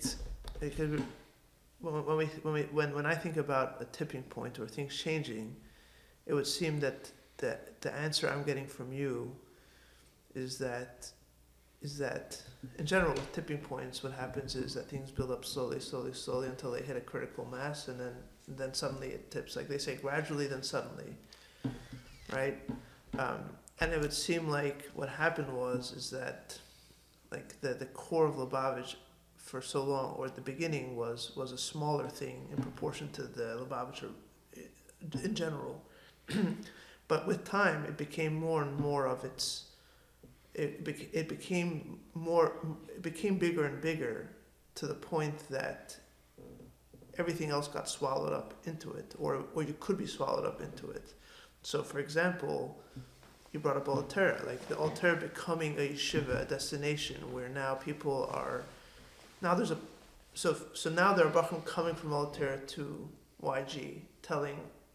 when I think about a tipping point or things changing, it would seem that the answer I'm getting from you is that in general, with tipping points, what happens is that things build up slowly until they hit a critical mass, and then suddenly it tips. Like they say, gradually, then suddenly, right? And it would seem like what happened is that, like the core of Lubavitch for so long, or at the beginning, was a smaller thing in proportion to the Lubavitch in general. But with time, it became more and more of its. It became bigger and bigger, to the point that everything else got swallowed up into it, or you could be swallowed up into it. So, for example, you brought up Alter, like the Alter becoming a yeshiva, a destination where now people are. Now there are Bachim coming from Alter to YG, telling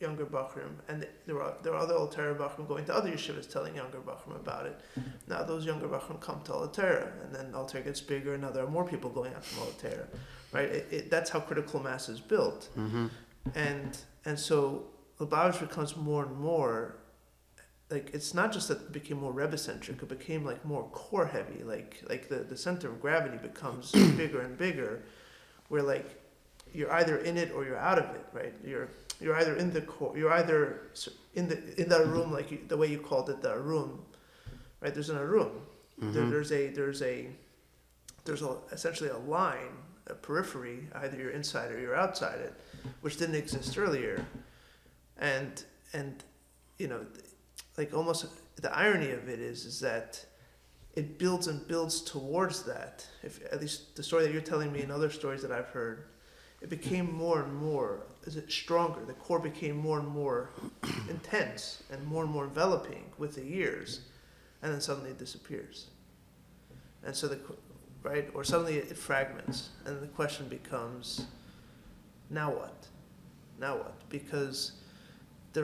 younger Bachrim, and there were other Alter Bachrim going to other yeshivas telling younger Bachrim about it. Now those younger Bachrim come to Alter, and then Alter gets bigger, and now there are more people going out from Alter, right? That's how critical mass is built, and so Lubavitch becomes more and more. Like, it's not just that it became more Rebbe-centric, it became like more core heavy, like the center of gravity becomes bigger and bigger, where like you're either in it or you're out of it, right? You're either in the core, you're either in that room, like the way you called it, the room, right? There's in a room, there's essentially a line, a periphery, either you're inside or you're outside it, which didn't exist earlier, and you know. Like, almost the irony of it is that it builds and builds towards that. If at least the story that you're telling me and other stories that I've heard, it became more and more stronger. The core became more and more intense and more enveloping with the years, and then suddenly it disappears. And so or suddenly it fragments, and the question becomes, now what? Now what? Because the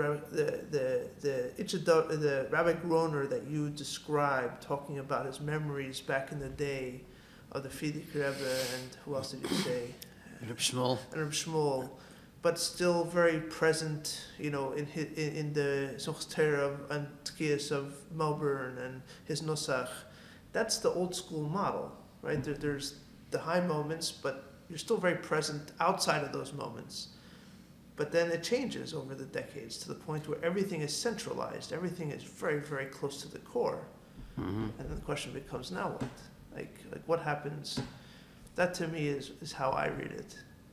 Rabbi Groner that you described, talking about his memories back in the day of the Frierdiker Rebbe, and who else did you say? Reb Shmuel. And Reb Shmuel, but still very present, in the Simchas Torah and Tkiyas of Melbourne and his Nosach. That's the old school model, right? There's the high moments, but you're still very present outside of those moments. But then it changes over the decades to the point where everything is centralized. Everything is very, very close to the core. And then the question becomes, now what? Like what happens? That to me is how I read it.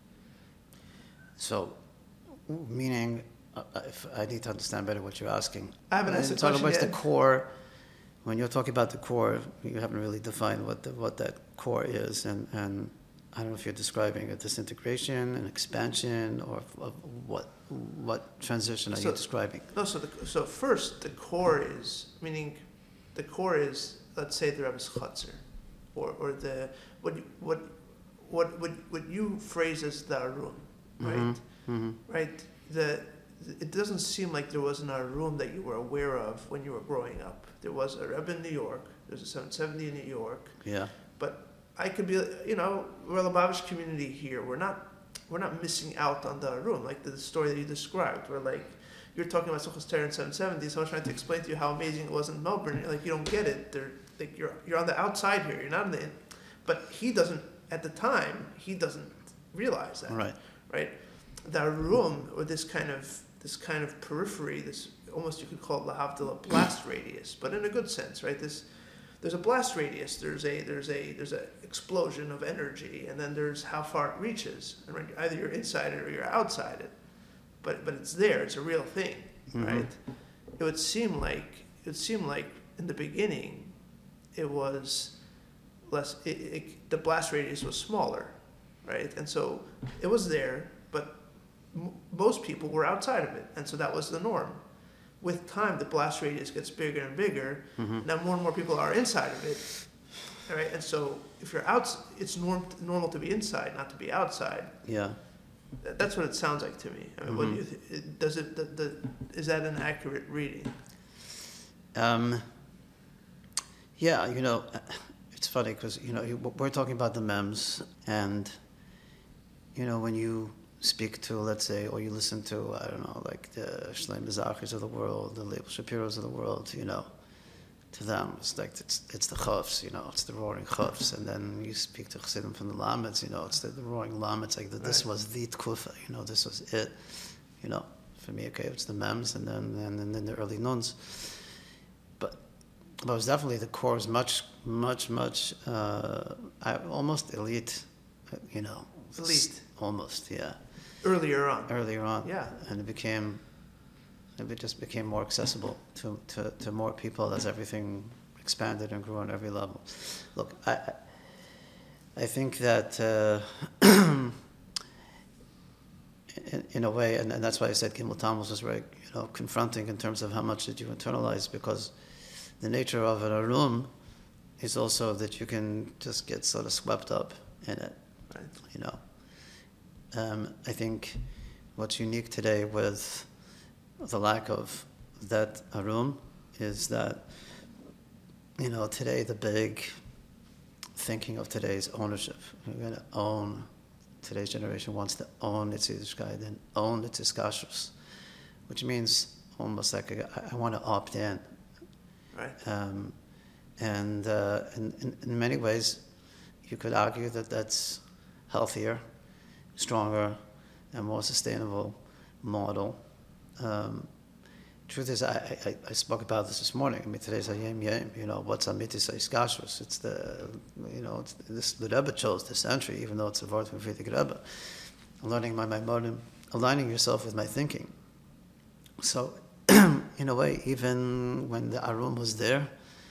So, meaning, if I need to understand better what you're asking. I haven't asked the talking question about yet. the core. When you're talking about the core, you haven't really defined what that core is, and I don't know if you're describing a disintegration, an expansion, or what transition are you describing? No, so first the core is, let's say the Rebbe's Chutzner, or the what you phrase as the Arun, right? Right. It doesn't seem like there was an Arun that you were aware of when you were growing up. There was a Rebbe in New York. There's a 770 in New York. Yeah. But I could be, we're a Lubavitch community here. We're not missing out on the room, like the story that you described, where like you're talking about Simchas Torah in 770. So I was trying to explain to you how amazing it was in Melbourne. You're like, you don't get it. You're on the outside here. You're not in the. But he doesn't. At the time, he doesn't realize that. Right. Right. The room, or this kind of periphery, this almost you could call it lahavdil, a blast radius, but in a good sense, right? There's a blast radius. There's a explosion of energy, and then there's how far it reaches. And either you're inside it or you're outside it, but it's there. It's a real thing, right? It would seem like in the beginning, it was less. The blast radius was smaller, right? And so it was there, but most people were outside of it, and so that was the norm. With time, the blast radius gets bigger and bigger. Now more and more people are inside of it, right? And so if you're out, it's normal to be inside, not to be outside. Yeah. That's what it sounds like to me. I mean, what do you is that an accurate reading? Yeah, it's funny because we're talking about the mems, and when you speak to, let's say, or you listen to, I don't know, like the Shlomo Zachis of the world, the Leibel Shapiros of the world, to them it's like it's the chofs, it's the roaring chofs, and then you speak to Chassidim from the Lametz, it's the roaring Lametz, like this was the tkufa, this was it, for me, okay, it's the mems, and then the early nuns, but it was definitely the core is much almost elite, Elite. Almost, yeah. Earlier on. Yeah. And it just became more accessible to more people as everything expanded and grew on every level. Look, I think that in a way, and that's why I said Gimel Tammuz was very, confronting in terms of how much did you internalize, because the nature of an arum is also that you can just get sort of swept up in it, right. I think what's unique today with the lack of that arum is that, today the big thinking of today's ownership. We're going to own, today's generation wants to own its Yiddishkeit and own its Iskashrus, which means almost like I want to opt in. Right. And in many ways, you could argue that that's healthier, stronger, and more sustainable model. Truth is, I spoke about this morning. I mean, today's Hayom Yom. What's Amitis Iskashrus? It's the Rebbe chose this entry, even though it's a word from Friedrich Rebbe. Learning my Maimonim, aligning yourself with my thinking. So, in a way, even when the Arum was there,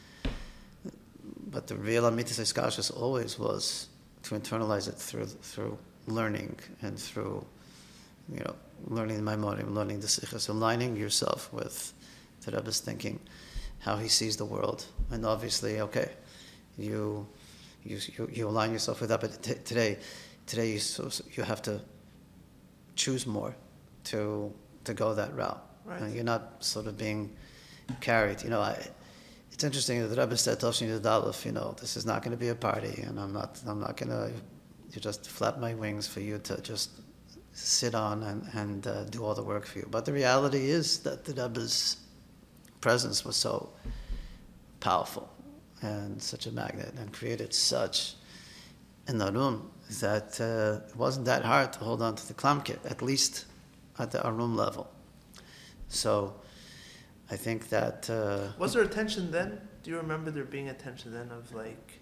but the real Amitis Iskashrus always was to internalize it through learning and through, learning the Maimonim, learning the Sichos, aligning yourself with the Rebbe's thinking, how he sees the world. And obviously, okay, you align yourself with that, but today you have to choose more to go that route. Right. And you're not sort of being carried. It's interesting that the Rebbe said, Toshin Yudalef, this is not going to be a party, and I'm not going to just flap my wings for you to just sit on and do all the work for you. But the reality is that the Rebbe's presence was so powerful and such a magnet and created such an arum that it wasn't that hard to hold on to the klamkit, at least at the arum level. So I think that... was there a tension then? Do you remember there being a tension then of like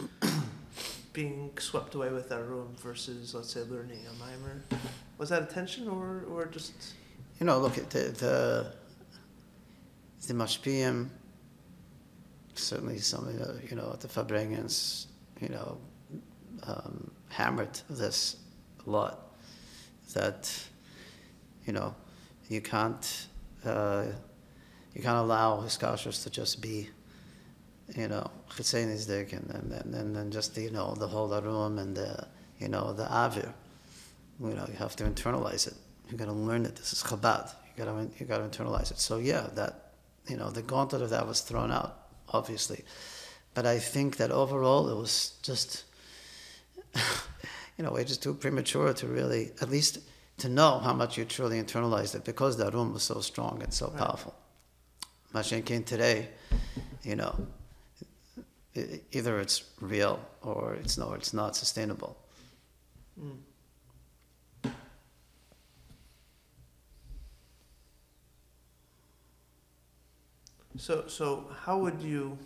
being swept away with that room versus, let's say, learning a mimer? Was that a tension or just... look, the Mashpiyim, certainly some of the Fabrengens, hammered this a lot. That, you can't allow his kashrus to just be, chitzenizdek and then just the whole arum and the avir. You have to internalize it. You got to learn it. This is Chabad. You got to internalize it. So yeah, that the gauntlet of that was thrown out, obviously, but I think that overall it was just way just too premature to really, at least to know how much you truly internalized it, because the arum was so strong and so powerful. Mashen came today, either it's real or it's not sustainable. Mm. So how would you?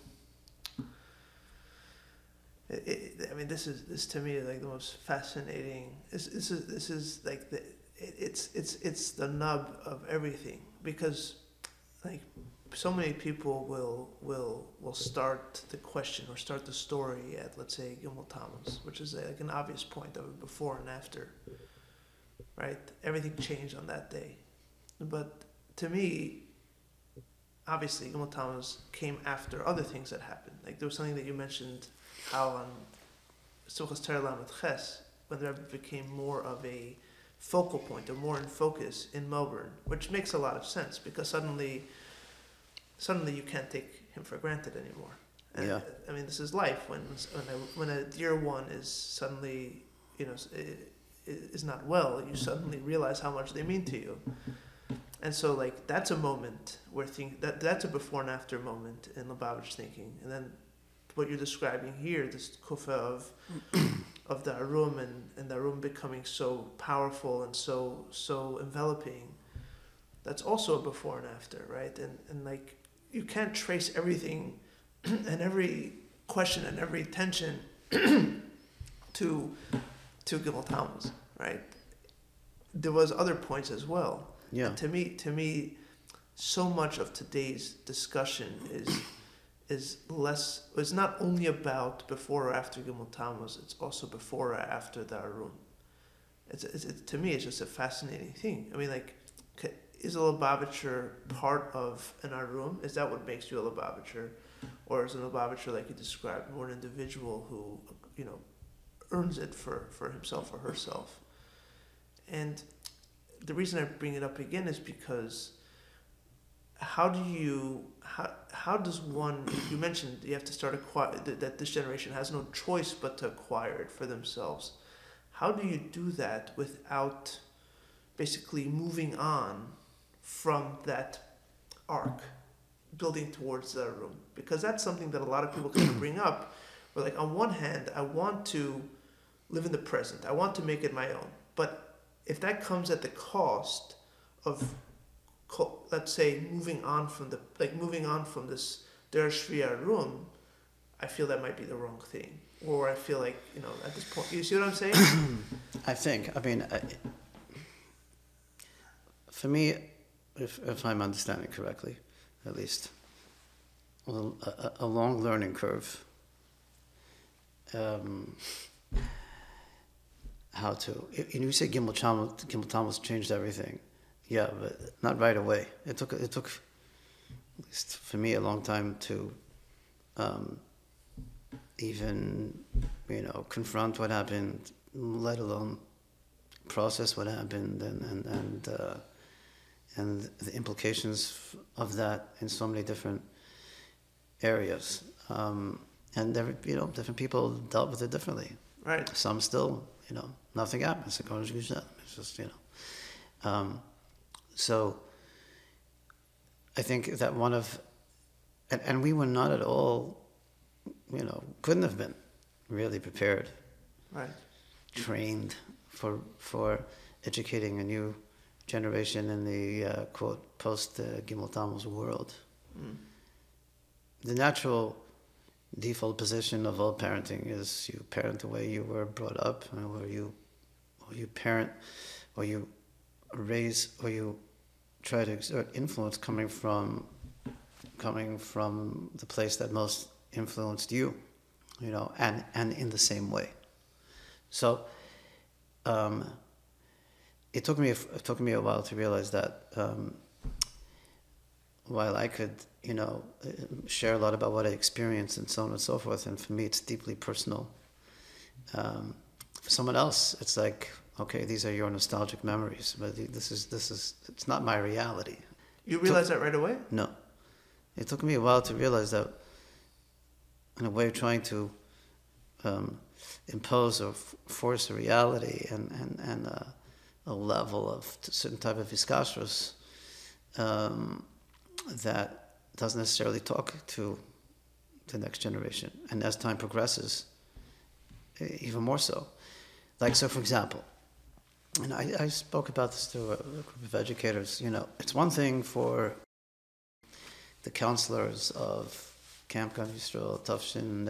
This is to me like the most fascinating. This is like it's the nub of everything, because like so many people will start the question or start the story at, let's say, Gimel Tammuz, which is like an obvious point of before and after, right? Everything changed on that day, but to me, obviously Gimel Tammuz came after other things that happened. Like there was something that you mentioned, how on Sukkos Torah Lamed Ches, when the Rebbe became more of a focal point or more in focus in Melbourne, which makes a lot of sense, because suddenly you can't take him for granted anymore. And Yeah. This is life. When a dear one is suddenly, is not well, you suddenly realize how much they mean to you. And so, like, that's a moment where that's a before and after moment in Lubavitch thinking. And then what you're describing here, this kufa of the arum and the arum becoming so powerful and so enveloping, that's also a before and after, right? And like, you can't trace everything and every question and every tension to Gimel Tammuz, right? There was other points as well. Yeah. And to me, so much of today's discussion is less. It's not only about before or after Gimel Tammuz. It's also before or after the Arum. It's to me, it's just a fascinating thing. Is a Lubavitcher part of an Arum? Is that what makes you a Lubavitcher? Or is a Lubavitcher, like you described, more an individual who, earns it for himself or herself? And the reason I bring it up again is because how does one? You mentioned you have to start that this generation has no choice but to acquire it for themselves. How do you do that without basically moving on from that arc, building towards the room? Because that's something that a lot of people kind of bring up. Where, like, on one hand, I want to live in the present. I want to make it my own. But if that comes at the cost of, let's say, moving on from this Der Shvia room, I feel that might be the wrong thing. Or I feel like, at this point, you see what I'm saying? For me, if I'm understanding correctly, at least, a long learning curve. How to? You say Gimel Tammuz changed everything, yeah, but not right away. It took at least for me a long time to even confront what happened, let alone process what happened and the implications of that in so many different areas. And different people dealt with it differently. Right. Some still, nothing happens. It's just, So I think that one of, and we were not at all, couldn't have been really prepared, right, trained for educating a new generation in the quote post Gimel Tammuz world. Mm. The natural default position of all parenting is you parent the way you were brought up, or you parent, or you raise, or you try to exert influence coming from the place that most influenced you, and in the same way. So it took me a while to realize that while I could share a lot about what I experienced and so on and so forth, and for me it's deeply personal. For someone else, it's like, okay, these are your nostalgic memories, but this is it's not my reality. You realized that right away? No, it took me a while to realize that, in a way, trying to impose or force a reality and a level of certain type of iskashrus that doesn't necessarily talk to the next generation, and as time progresses, even more so. Like, so for example, and I spoke about this to a group of educators, it's one thing for the counselors of Camp Gan Yisrael, Tafshin,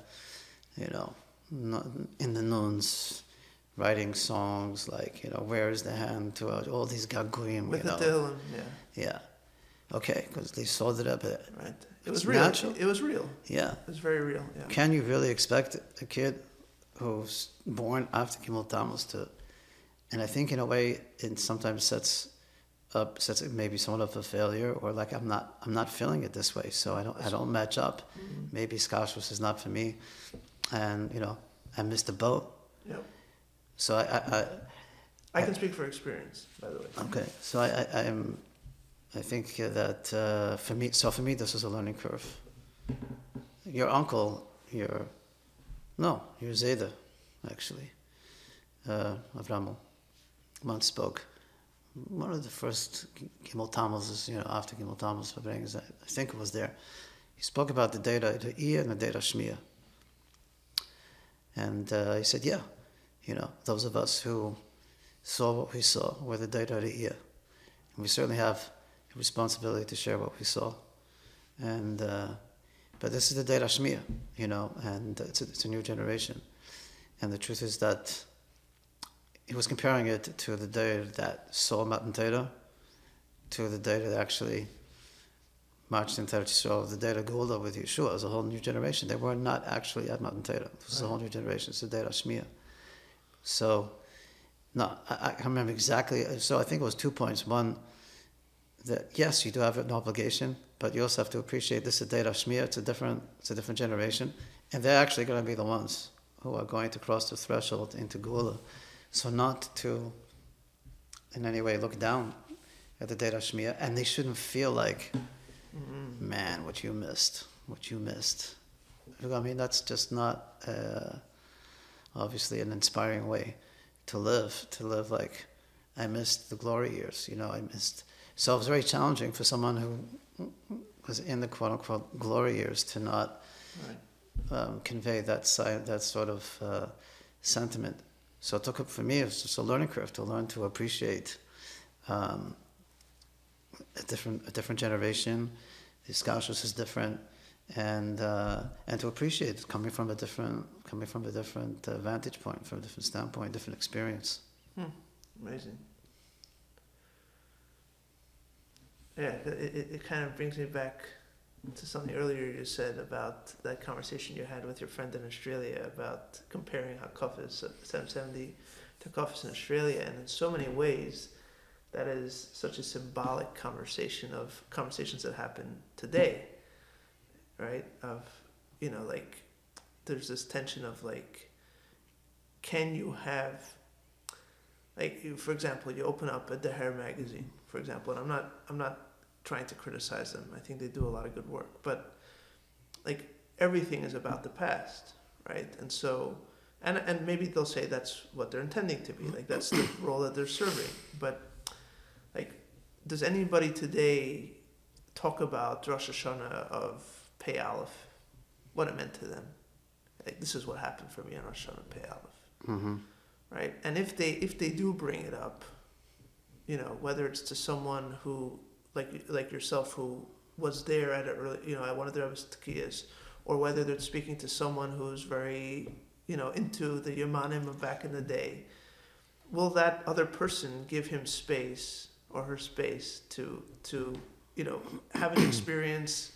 in the nuns, writing songs like, where is the hand to all these gaguim, with the Tehillim, yeah. Yeah. Okay, because they sold it up. Right. It was real. Natural. It was real. Yeah. It was very real, yeah. Can you really expect a kid who's born after Gimel Tammuz to, and I think in a way it sometimes sets it maybe somewhat of a failure, or like I'm not feeling it this way, so I don't match up. Mm-hmm. Maybe Skashrus is not for me, and I missed the boat. Yep. So I can speak for experience, by the way. Okay, so I think that for me this was a learning curve. Your uncle, your Zayda, actually, Avramel, once spoke. One of the first Gimel Tammuz, after Gimel Tammuz, I think it was there. He spoke about the data Iya and the data Shmiya. And he said, yeah, those of us who saw what we saw were the data Iya. And we certainly have a responsibility to share what we saw. And but this is the data Shmiya, and it's a new generation. And the truth is that he was comparing it to the data that saw Matan Torah, to the data that actually marched into Eretz Yisrael, the data Geula with Yeshua as a whole new generation. They were not actually at Matan Torah. This is a whole new generation. It's the data Shmiya. So, no, I remember exactly. So I think it was 2 points. One, that yes, you do have an obligation, but you also have to appreciate this is data Shmiya. It's a different generation, and they're actually going to be the ones who are going to cross the threshold into Geula. So not to, in any way, look down at the Date Hashmiya, and they shouldn't feel like, Mm-hmm. man, what you missed. I mean, that's just not obviously an inspiring way to live. To live like, I missed the glory years. I missed. So it was very challenging for someone who was in the quote unquote glory years to not convey that sort of sentiment. So it took, for me, it was just a learning curve to learn to appreciate a different generation. The scholarship is different, and to appreciate it coming from a different vantage point, from a different standpoint, different experience. Amazing. Yeah, it kind of brings me back to something earlier you said about that conversation you had with your friend in Australia about comparing Hakafis 770 to Hakafis in Australia, and in so many ways that is such a symbolic conversation of conversations that happen today, right? Of, like, there's this tension of like, can you have, like, for example, you open up a Daher magazine, for example, and I'm not trying to criticize them. I think they do a lot of good work, but like everything is about the past, right? And so, and maybe they'll say that's what they're intending to be, like that's the role that they're serving. But like, does anybody today talk about Rosh Hashanah of Pei Aleph, what it meant to them? Like, this is what happened for me on Rosh Hashanah Pei Aleph, right? And if they do bring it up, whether it's to someone who like yourself who was there at at one of the Rebbe's Tekiyas, or whether they're speaking to someone who's very into the Yemanim of back in the day, will that other person give him space or her space to have an experience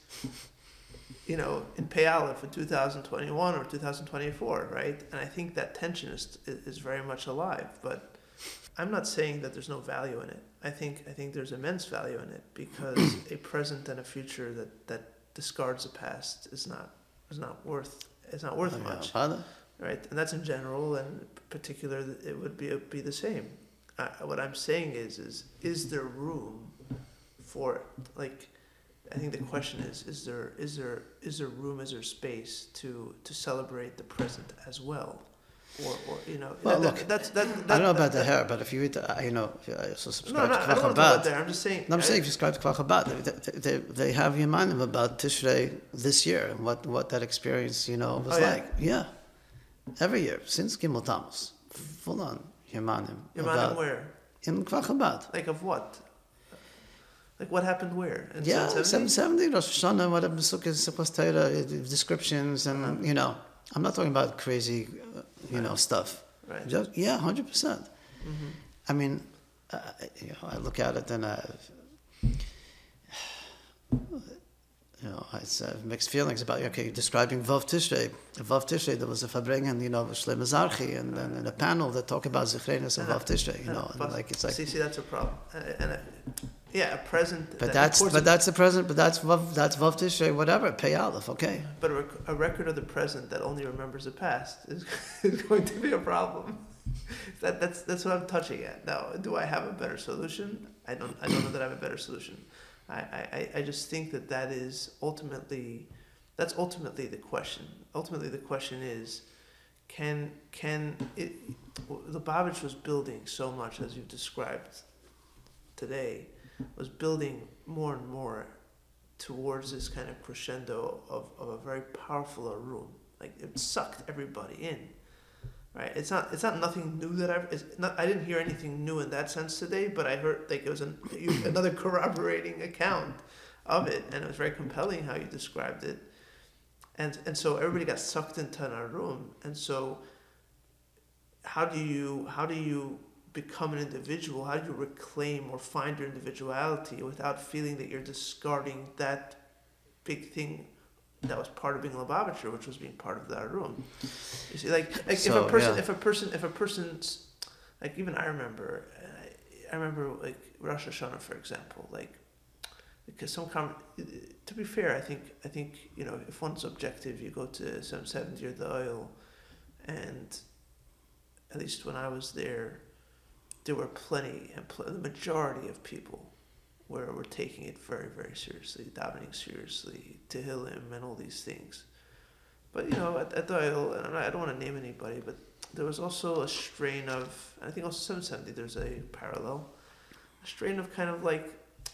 in Pei Aleph in 2021 or 2024, right? And I think that tension is very much alive, but I'm not saying that there's no value in it. I think there's immense value in it, because a present and a future that discards the past is not worth much, right? And that's in general, and in particular, it would be the same. What I'm saying is there room for, like, I think the question is there room, is there space to celebrate the present as well? Or well, look, I don't know about the hair, but if you read, I don't want to to talk about there. I'm just saying. No, I'm saying if you subscribe to Kvar Chabad, they have Yemanim about Tishrei this year and what that experience was like. Yeah, every year since Gimel Tammuz, full on Yemanim. Yemanim where? In Kvar Chabad. Like of what? Like what happened where? In 770 Rosh Hashanah, whatever Sukkot Torah descriptions, and I'm not talking about crazy, stuff. Right. Just 100%. I mean, I look at it and I have mixed feelings about. Okay, describing Vav Tishrei. Vav Tishrei, there was a Fabringen, Shlomo Zarchi, and a panel that talk about Zichrenes of Vav Tishrei. And like it's like. See, that's a problem. A present. But that's the present. But that's Vav Tishrei. Whatever. Pei Aleph. Okay. But a record of the present that only remembers the past is going to be a problem. That's what I'm touching at. Now, do I have a better solution? I don't know that I have a better solution. I just think that is ultimately the question. Ultimately, the question is, can it? Lubavitch was building so much, as you've described today, was building more and more towards this kind of crescendo of a very powerful room. Like, it sucked everybody in, right? It's not nothing new I didn't hear anything new in that sense today, but I heard like it was another corroborating account of it, and it was very compelling how you described it. And so everybody got sucked into our room, and so how do you become an individual? How do you reclaim or find your individuality without feeling that you're discarding that big thing that was part of being Lubavitcher, which was being part of that room? You see, like so, if a person's like, even I remember like Rosh Hashanah, for example, like, because to be fair, I think if one's objective, you go to 770 or the oil, and at least when I was there were plenty, and the majority of people where we're taking it very, very seriously, davening seriously, Tehillim and all these things. But at the Oil, and I don't want to name anybody, but there was also a strain of, I think also 770. There's a parallel, a strain of kind of like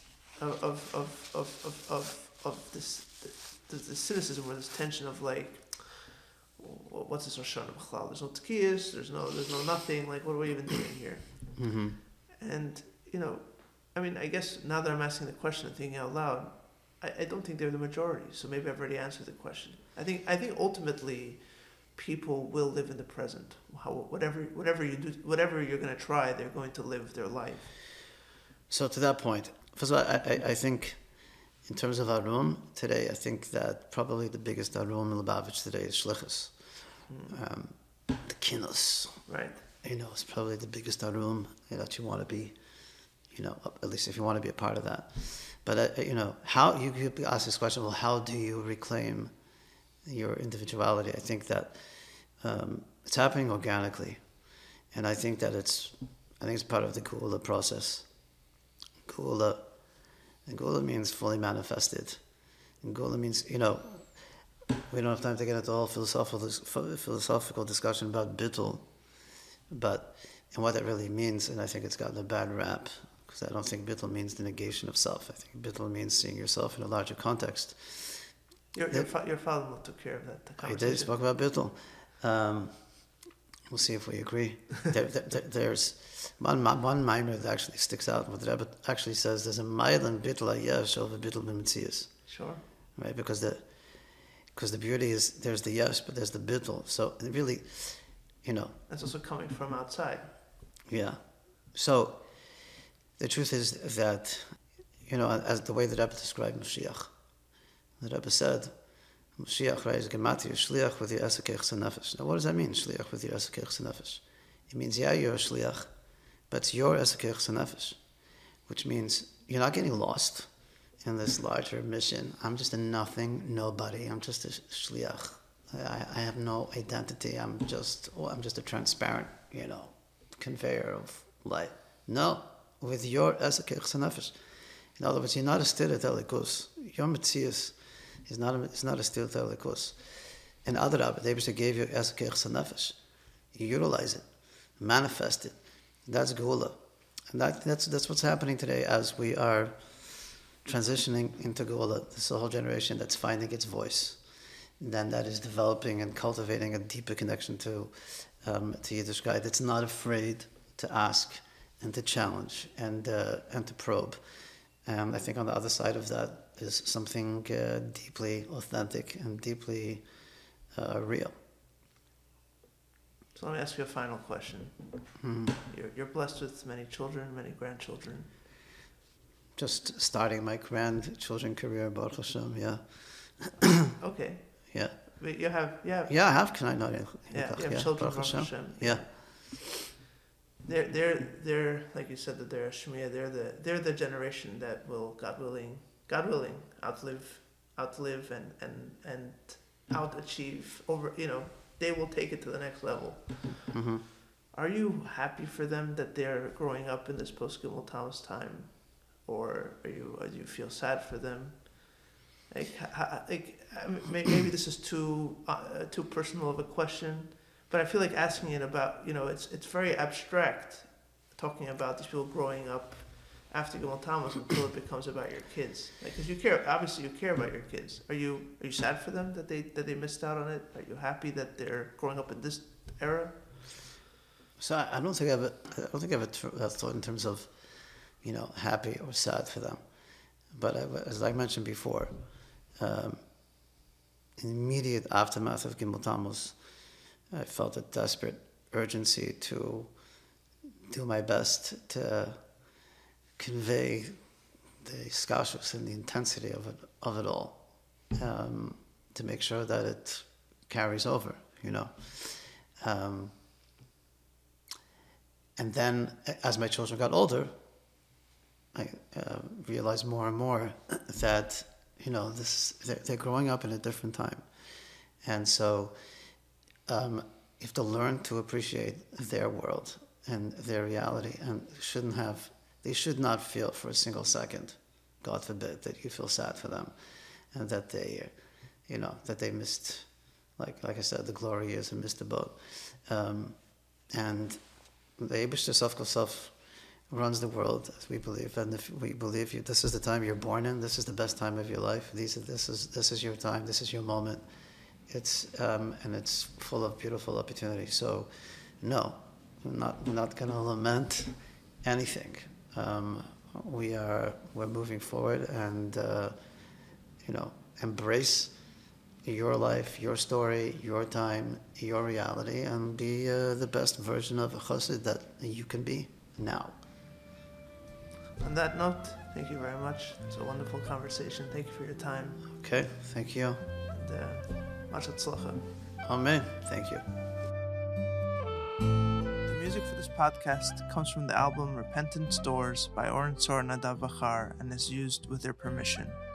of this the cynicism or this tension of like, what's this Rosh Hashanah b'chlal? There's no tkiyas, there's no nothing. Like, what are we even doing here? Mm-hmm. And I mean, I guess now that I'm asking the question and thinking out loud, I don't think they're the majority. So maybe I've already answered the question. I think ultimately, people will live in the present. Whatever you do, whatever you're going to try, they're going to live their life. So to that point, first of all, I think in terms of Arum today, I think that probably the biggest Arum in Lubavitch today is Shlichus. The Kinos. Right. It's probably the biggest Arum that you want to be, at least if you want to be a part of that. But, how you could ask this question, well, how do you reclaim your individuality? I think that it's happening organically. And I think that it's part of the Geula process. Geula means fully manifested. And Geula means, we don't have time to get into all philosophical discussion about Bittul, and what that really means, and I think it's gotten a bad rap, because I don't think Bittul means the negation of self. I think Bittul means seeing yourself in a larger context. Your father took care of that. He did, spoke about Bittul. We'll see if we agree. There's one minor that actually sticks out. What the Rebbe actually says, there's a Mailan Bittul Ayesh over Bittul B'Metzias. Sure. Right, because the beauty is, there's the Yesh, but there's the Bittul. So really, That's also coming from outside. Yeah. So the truth is that, as the way the Rebbe described Mashiach, the Rebbe said, Mashiach, right, is Gematria, Shliach with your Esakech Sanefesh. Now, what does that mean, Shliach with your Esakech Sanefesh? It means, yeah, you're a Shliach, but it's your Esakech Sanefesh, which means you're not getting lost in this larger mission. I'm just a nothing, nobody. I'm just a Shliach. I have no identity. I'm just a transparent, conveyor of light. No, with your Esakech Sanefesh. In other words, you're not a Stirat Elikus. Your Metzias is not a Stirat Elikus. And Adarab, the Eibusha gave you Esakech Sanefesh. You utilize it, manifest it. That's Geula. And that's what's happening today as we are transitioning into Geula. This is a whole generation that's finding its voice. And then that is developing and cultivating a deeper connection to Yiddishkeit. That's not afraid to ask and to challenge and to probe. And I think on the other side of that is something deeply authentic and deeply real. So let me ask you a final question. Mm-hmm. You're blessed with many children, many grandchildren. Just starting my grandchildren career, Baruch Hashem, yeah. Okay. Yeah. But you have. Yeah, I have. Can I not? Yeah, you have children, Baruch Hashem. Yeah. They're like you said, that they're a Shemiah. They're the generation that will, God willing, outlive and outachieve over. They will take it to the next level. Mm-hmm. Are you happy for them that they're growing up in this post-Gimel Tammuz time, or do you feel sad for them? Maybe this is too personal of a question, but I feel like asking it about, it's very abstract, talking about these people growing up after Gimel Tammuz until it becomes about your kids. Because you care about your kids. Are you sad for them that they missed out on it? Are you happy that they're growing up in this era? So I don't think I have a thought in terms of, happy or sad for them. But as I mentioned before, in the immediate aftermath of Gimel Tammuz, I felt a desperate urgency to do my best to convey the skashus and the intensity of it all, to make sure that it carries over, And then, as my children got older, I realized more and more that, they're growing up in a different time. And so you have to learn to appreciate their world and their reality, and shouldn't have They should not feel for a single second, God forbid, that you feel sad for them, and that they, that they missed, like I said, the glory years and missed the boat. And the Eibishter Self runs the world, as we believe, and if we believe this is the time you're born in, this is the best time of your life. This is your time. This is your moment. It's and it's full of beautiful opportunity. So, no, we're not going to lament anything. We're moving forward, and embrace your life, your story, your time, your reality, and be the best version of a chassid that you can be now. On that note, thank you very much. It's a wonderful conversation. Thank you for your time. Okay, thank you. And Mashat Tzlacha. Amen. Thank you. The music for this podcast comes from the album Repentant Doors by Oren Sor and Nadav Bachar and is used with their permission.